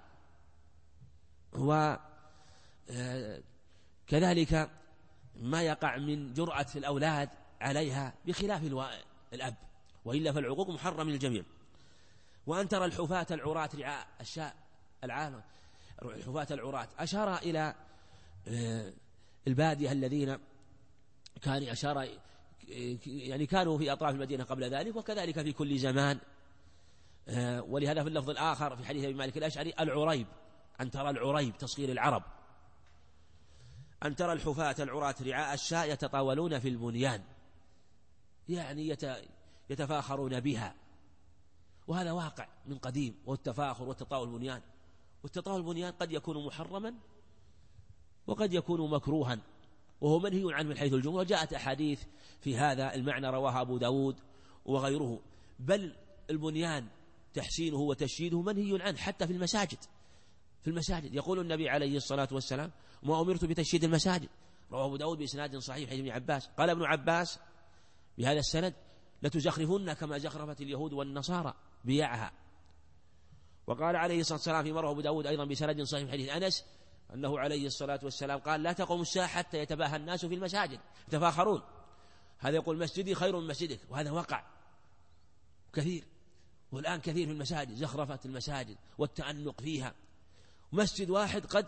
وكذلك ما يقع من جرأة الأولاد عليها بخلاف الأب، وإلا فالعقوق محرم للجميع. وأن ترى الحفاة العراة رعاء الشاء العالم الحفاة العراة أشار إلى البادية الذين كان أشار يعني كانوا في أطراف المدينة قبل ذلك، وكذلك في كل زمان. ولهذا في اللفظ الآخر في حديث أبي مالك الأشعري العريب، أن ترى العريب تصغير العرب، أن ترى الحفاة العراة رعاء الشاء يتطاولون في البنيان يعني يتفاخرون بها، وهذا واقع من قديم، والتفاخر والتطاول البنيان. والتطاول البنيان قد يكون محرما وقد يكون مكروها، وهو منهي عنه من حيث الجمهور، وجاءت أحاديث في هذا المعنى رواها أبو داود وغيره. بل البنيان تحسينه وتشييده منهي عنه حتى في المساجد. في المساجد يقول النبي عليه الصلاة والسلام: ما أمرت بتشييد المساجد، رواه أبو داود بإسناد صحيح حديث ابن عباس. قال ابن عباس بهذا السند: لتزخرفن كما زخرفت اليهود والنصارى بيعها. وقال عليه الصلاة والسلام في مرة أبو داود أيضا بسند صحيح حديث أنس أنه عليه الصلاة والسلام قال: لا تقوم الساعة حتى يتباهى الناس في المساجد يتفاخرون، هذا يقول مسجدي خير من مسجدك، وهذا وقع كثير، والآن كثير في المساجد زخرفة المساجد والتأنق فيها. مسجد واحد قد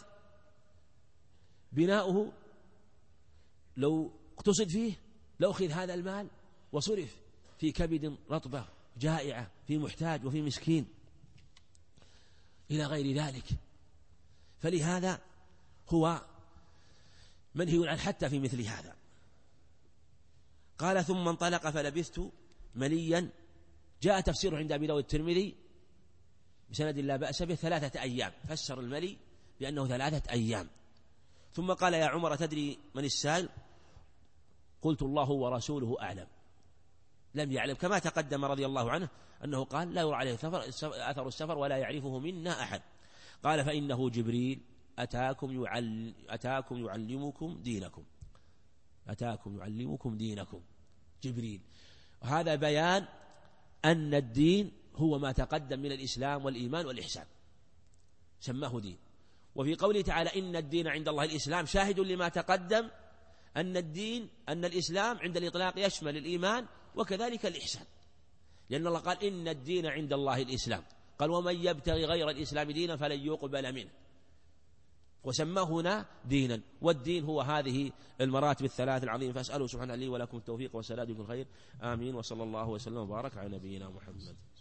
بناؤه لو اقتصد فيه لو أخذ هذا المال وصرف في كبد رطبة جائعة في محتاج وفي مسكين إلى غير ذلك. فلهذا هو منهي عنه حتى في مثل هذا. قال: ثم انطلق فلبثت مليا. جاء تفسيره عند أبي داود الترمذي بسند لا بأس به ثلاثة أيام، فسر الملي بأنه ثلاثة أيام. ثم قال: يا عمر تدري من السائل؟ قلت: الله ورسوله أعلم. لم يعلم، كما تقدم رضي الله عنه أنه قال: لا يرى عليه أثر السفر ولا يعرفه منا أحد. قال: فإنه جبريل أتاكم, يعل... أتاكم يعلمكم دينكم أتاكم يعلمكم دينكم جبريل. وهذا بيان أن الدين هو ما تقدم من الإسلام والإيمان والإحسان، سماه دين. وفي قوله تعالى: إن الدين عند الله الإسلام، شاهد لما تقدم أن الدين أن الإسلام عند الإطلاق يشمل الإيمان وكذلك الإحسان، لأن الله قال: إن الدين عند الله الإسلام، قال: ومن يبتغي غير الإسلام دينا فلن يقبل منه، وسماه هنا دينا. والدين هو هذه المراتب الثلاث العظيمة. فأسأله سبحانه لي ولكم التوفيق والسداد في الخير، آمين. وصلى الله وسلم وبارك على نبينا محمد.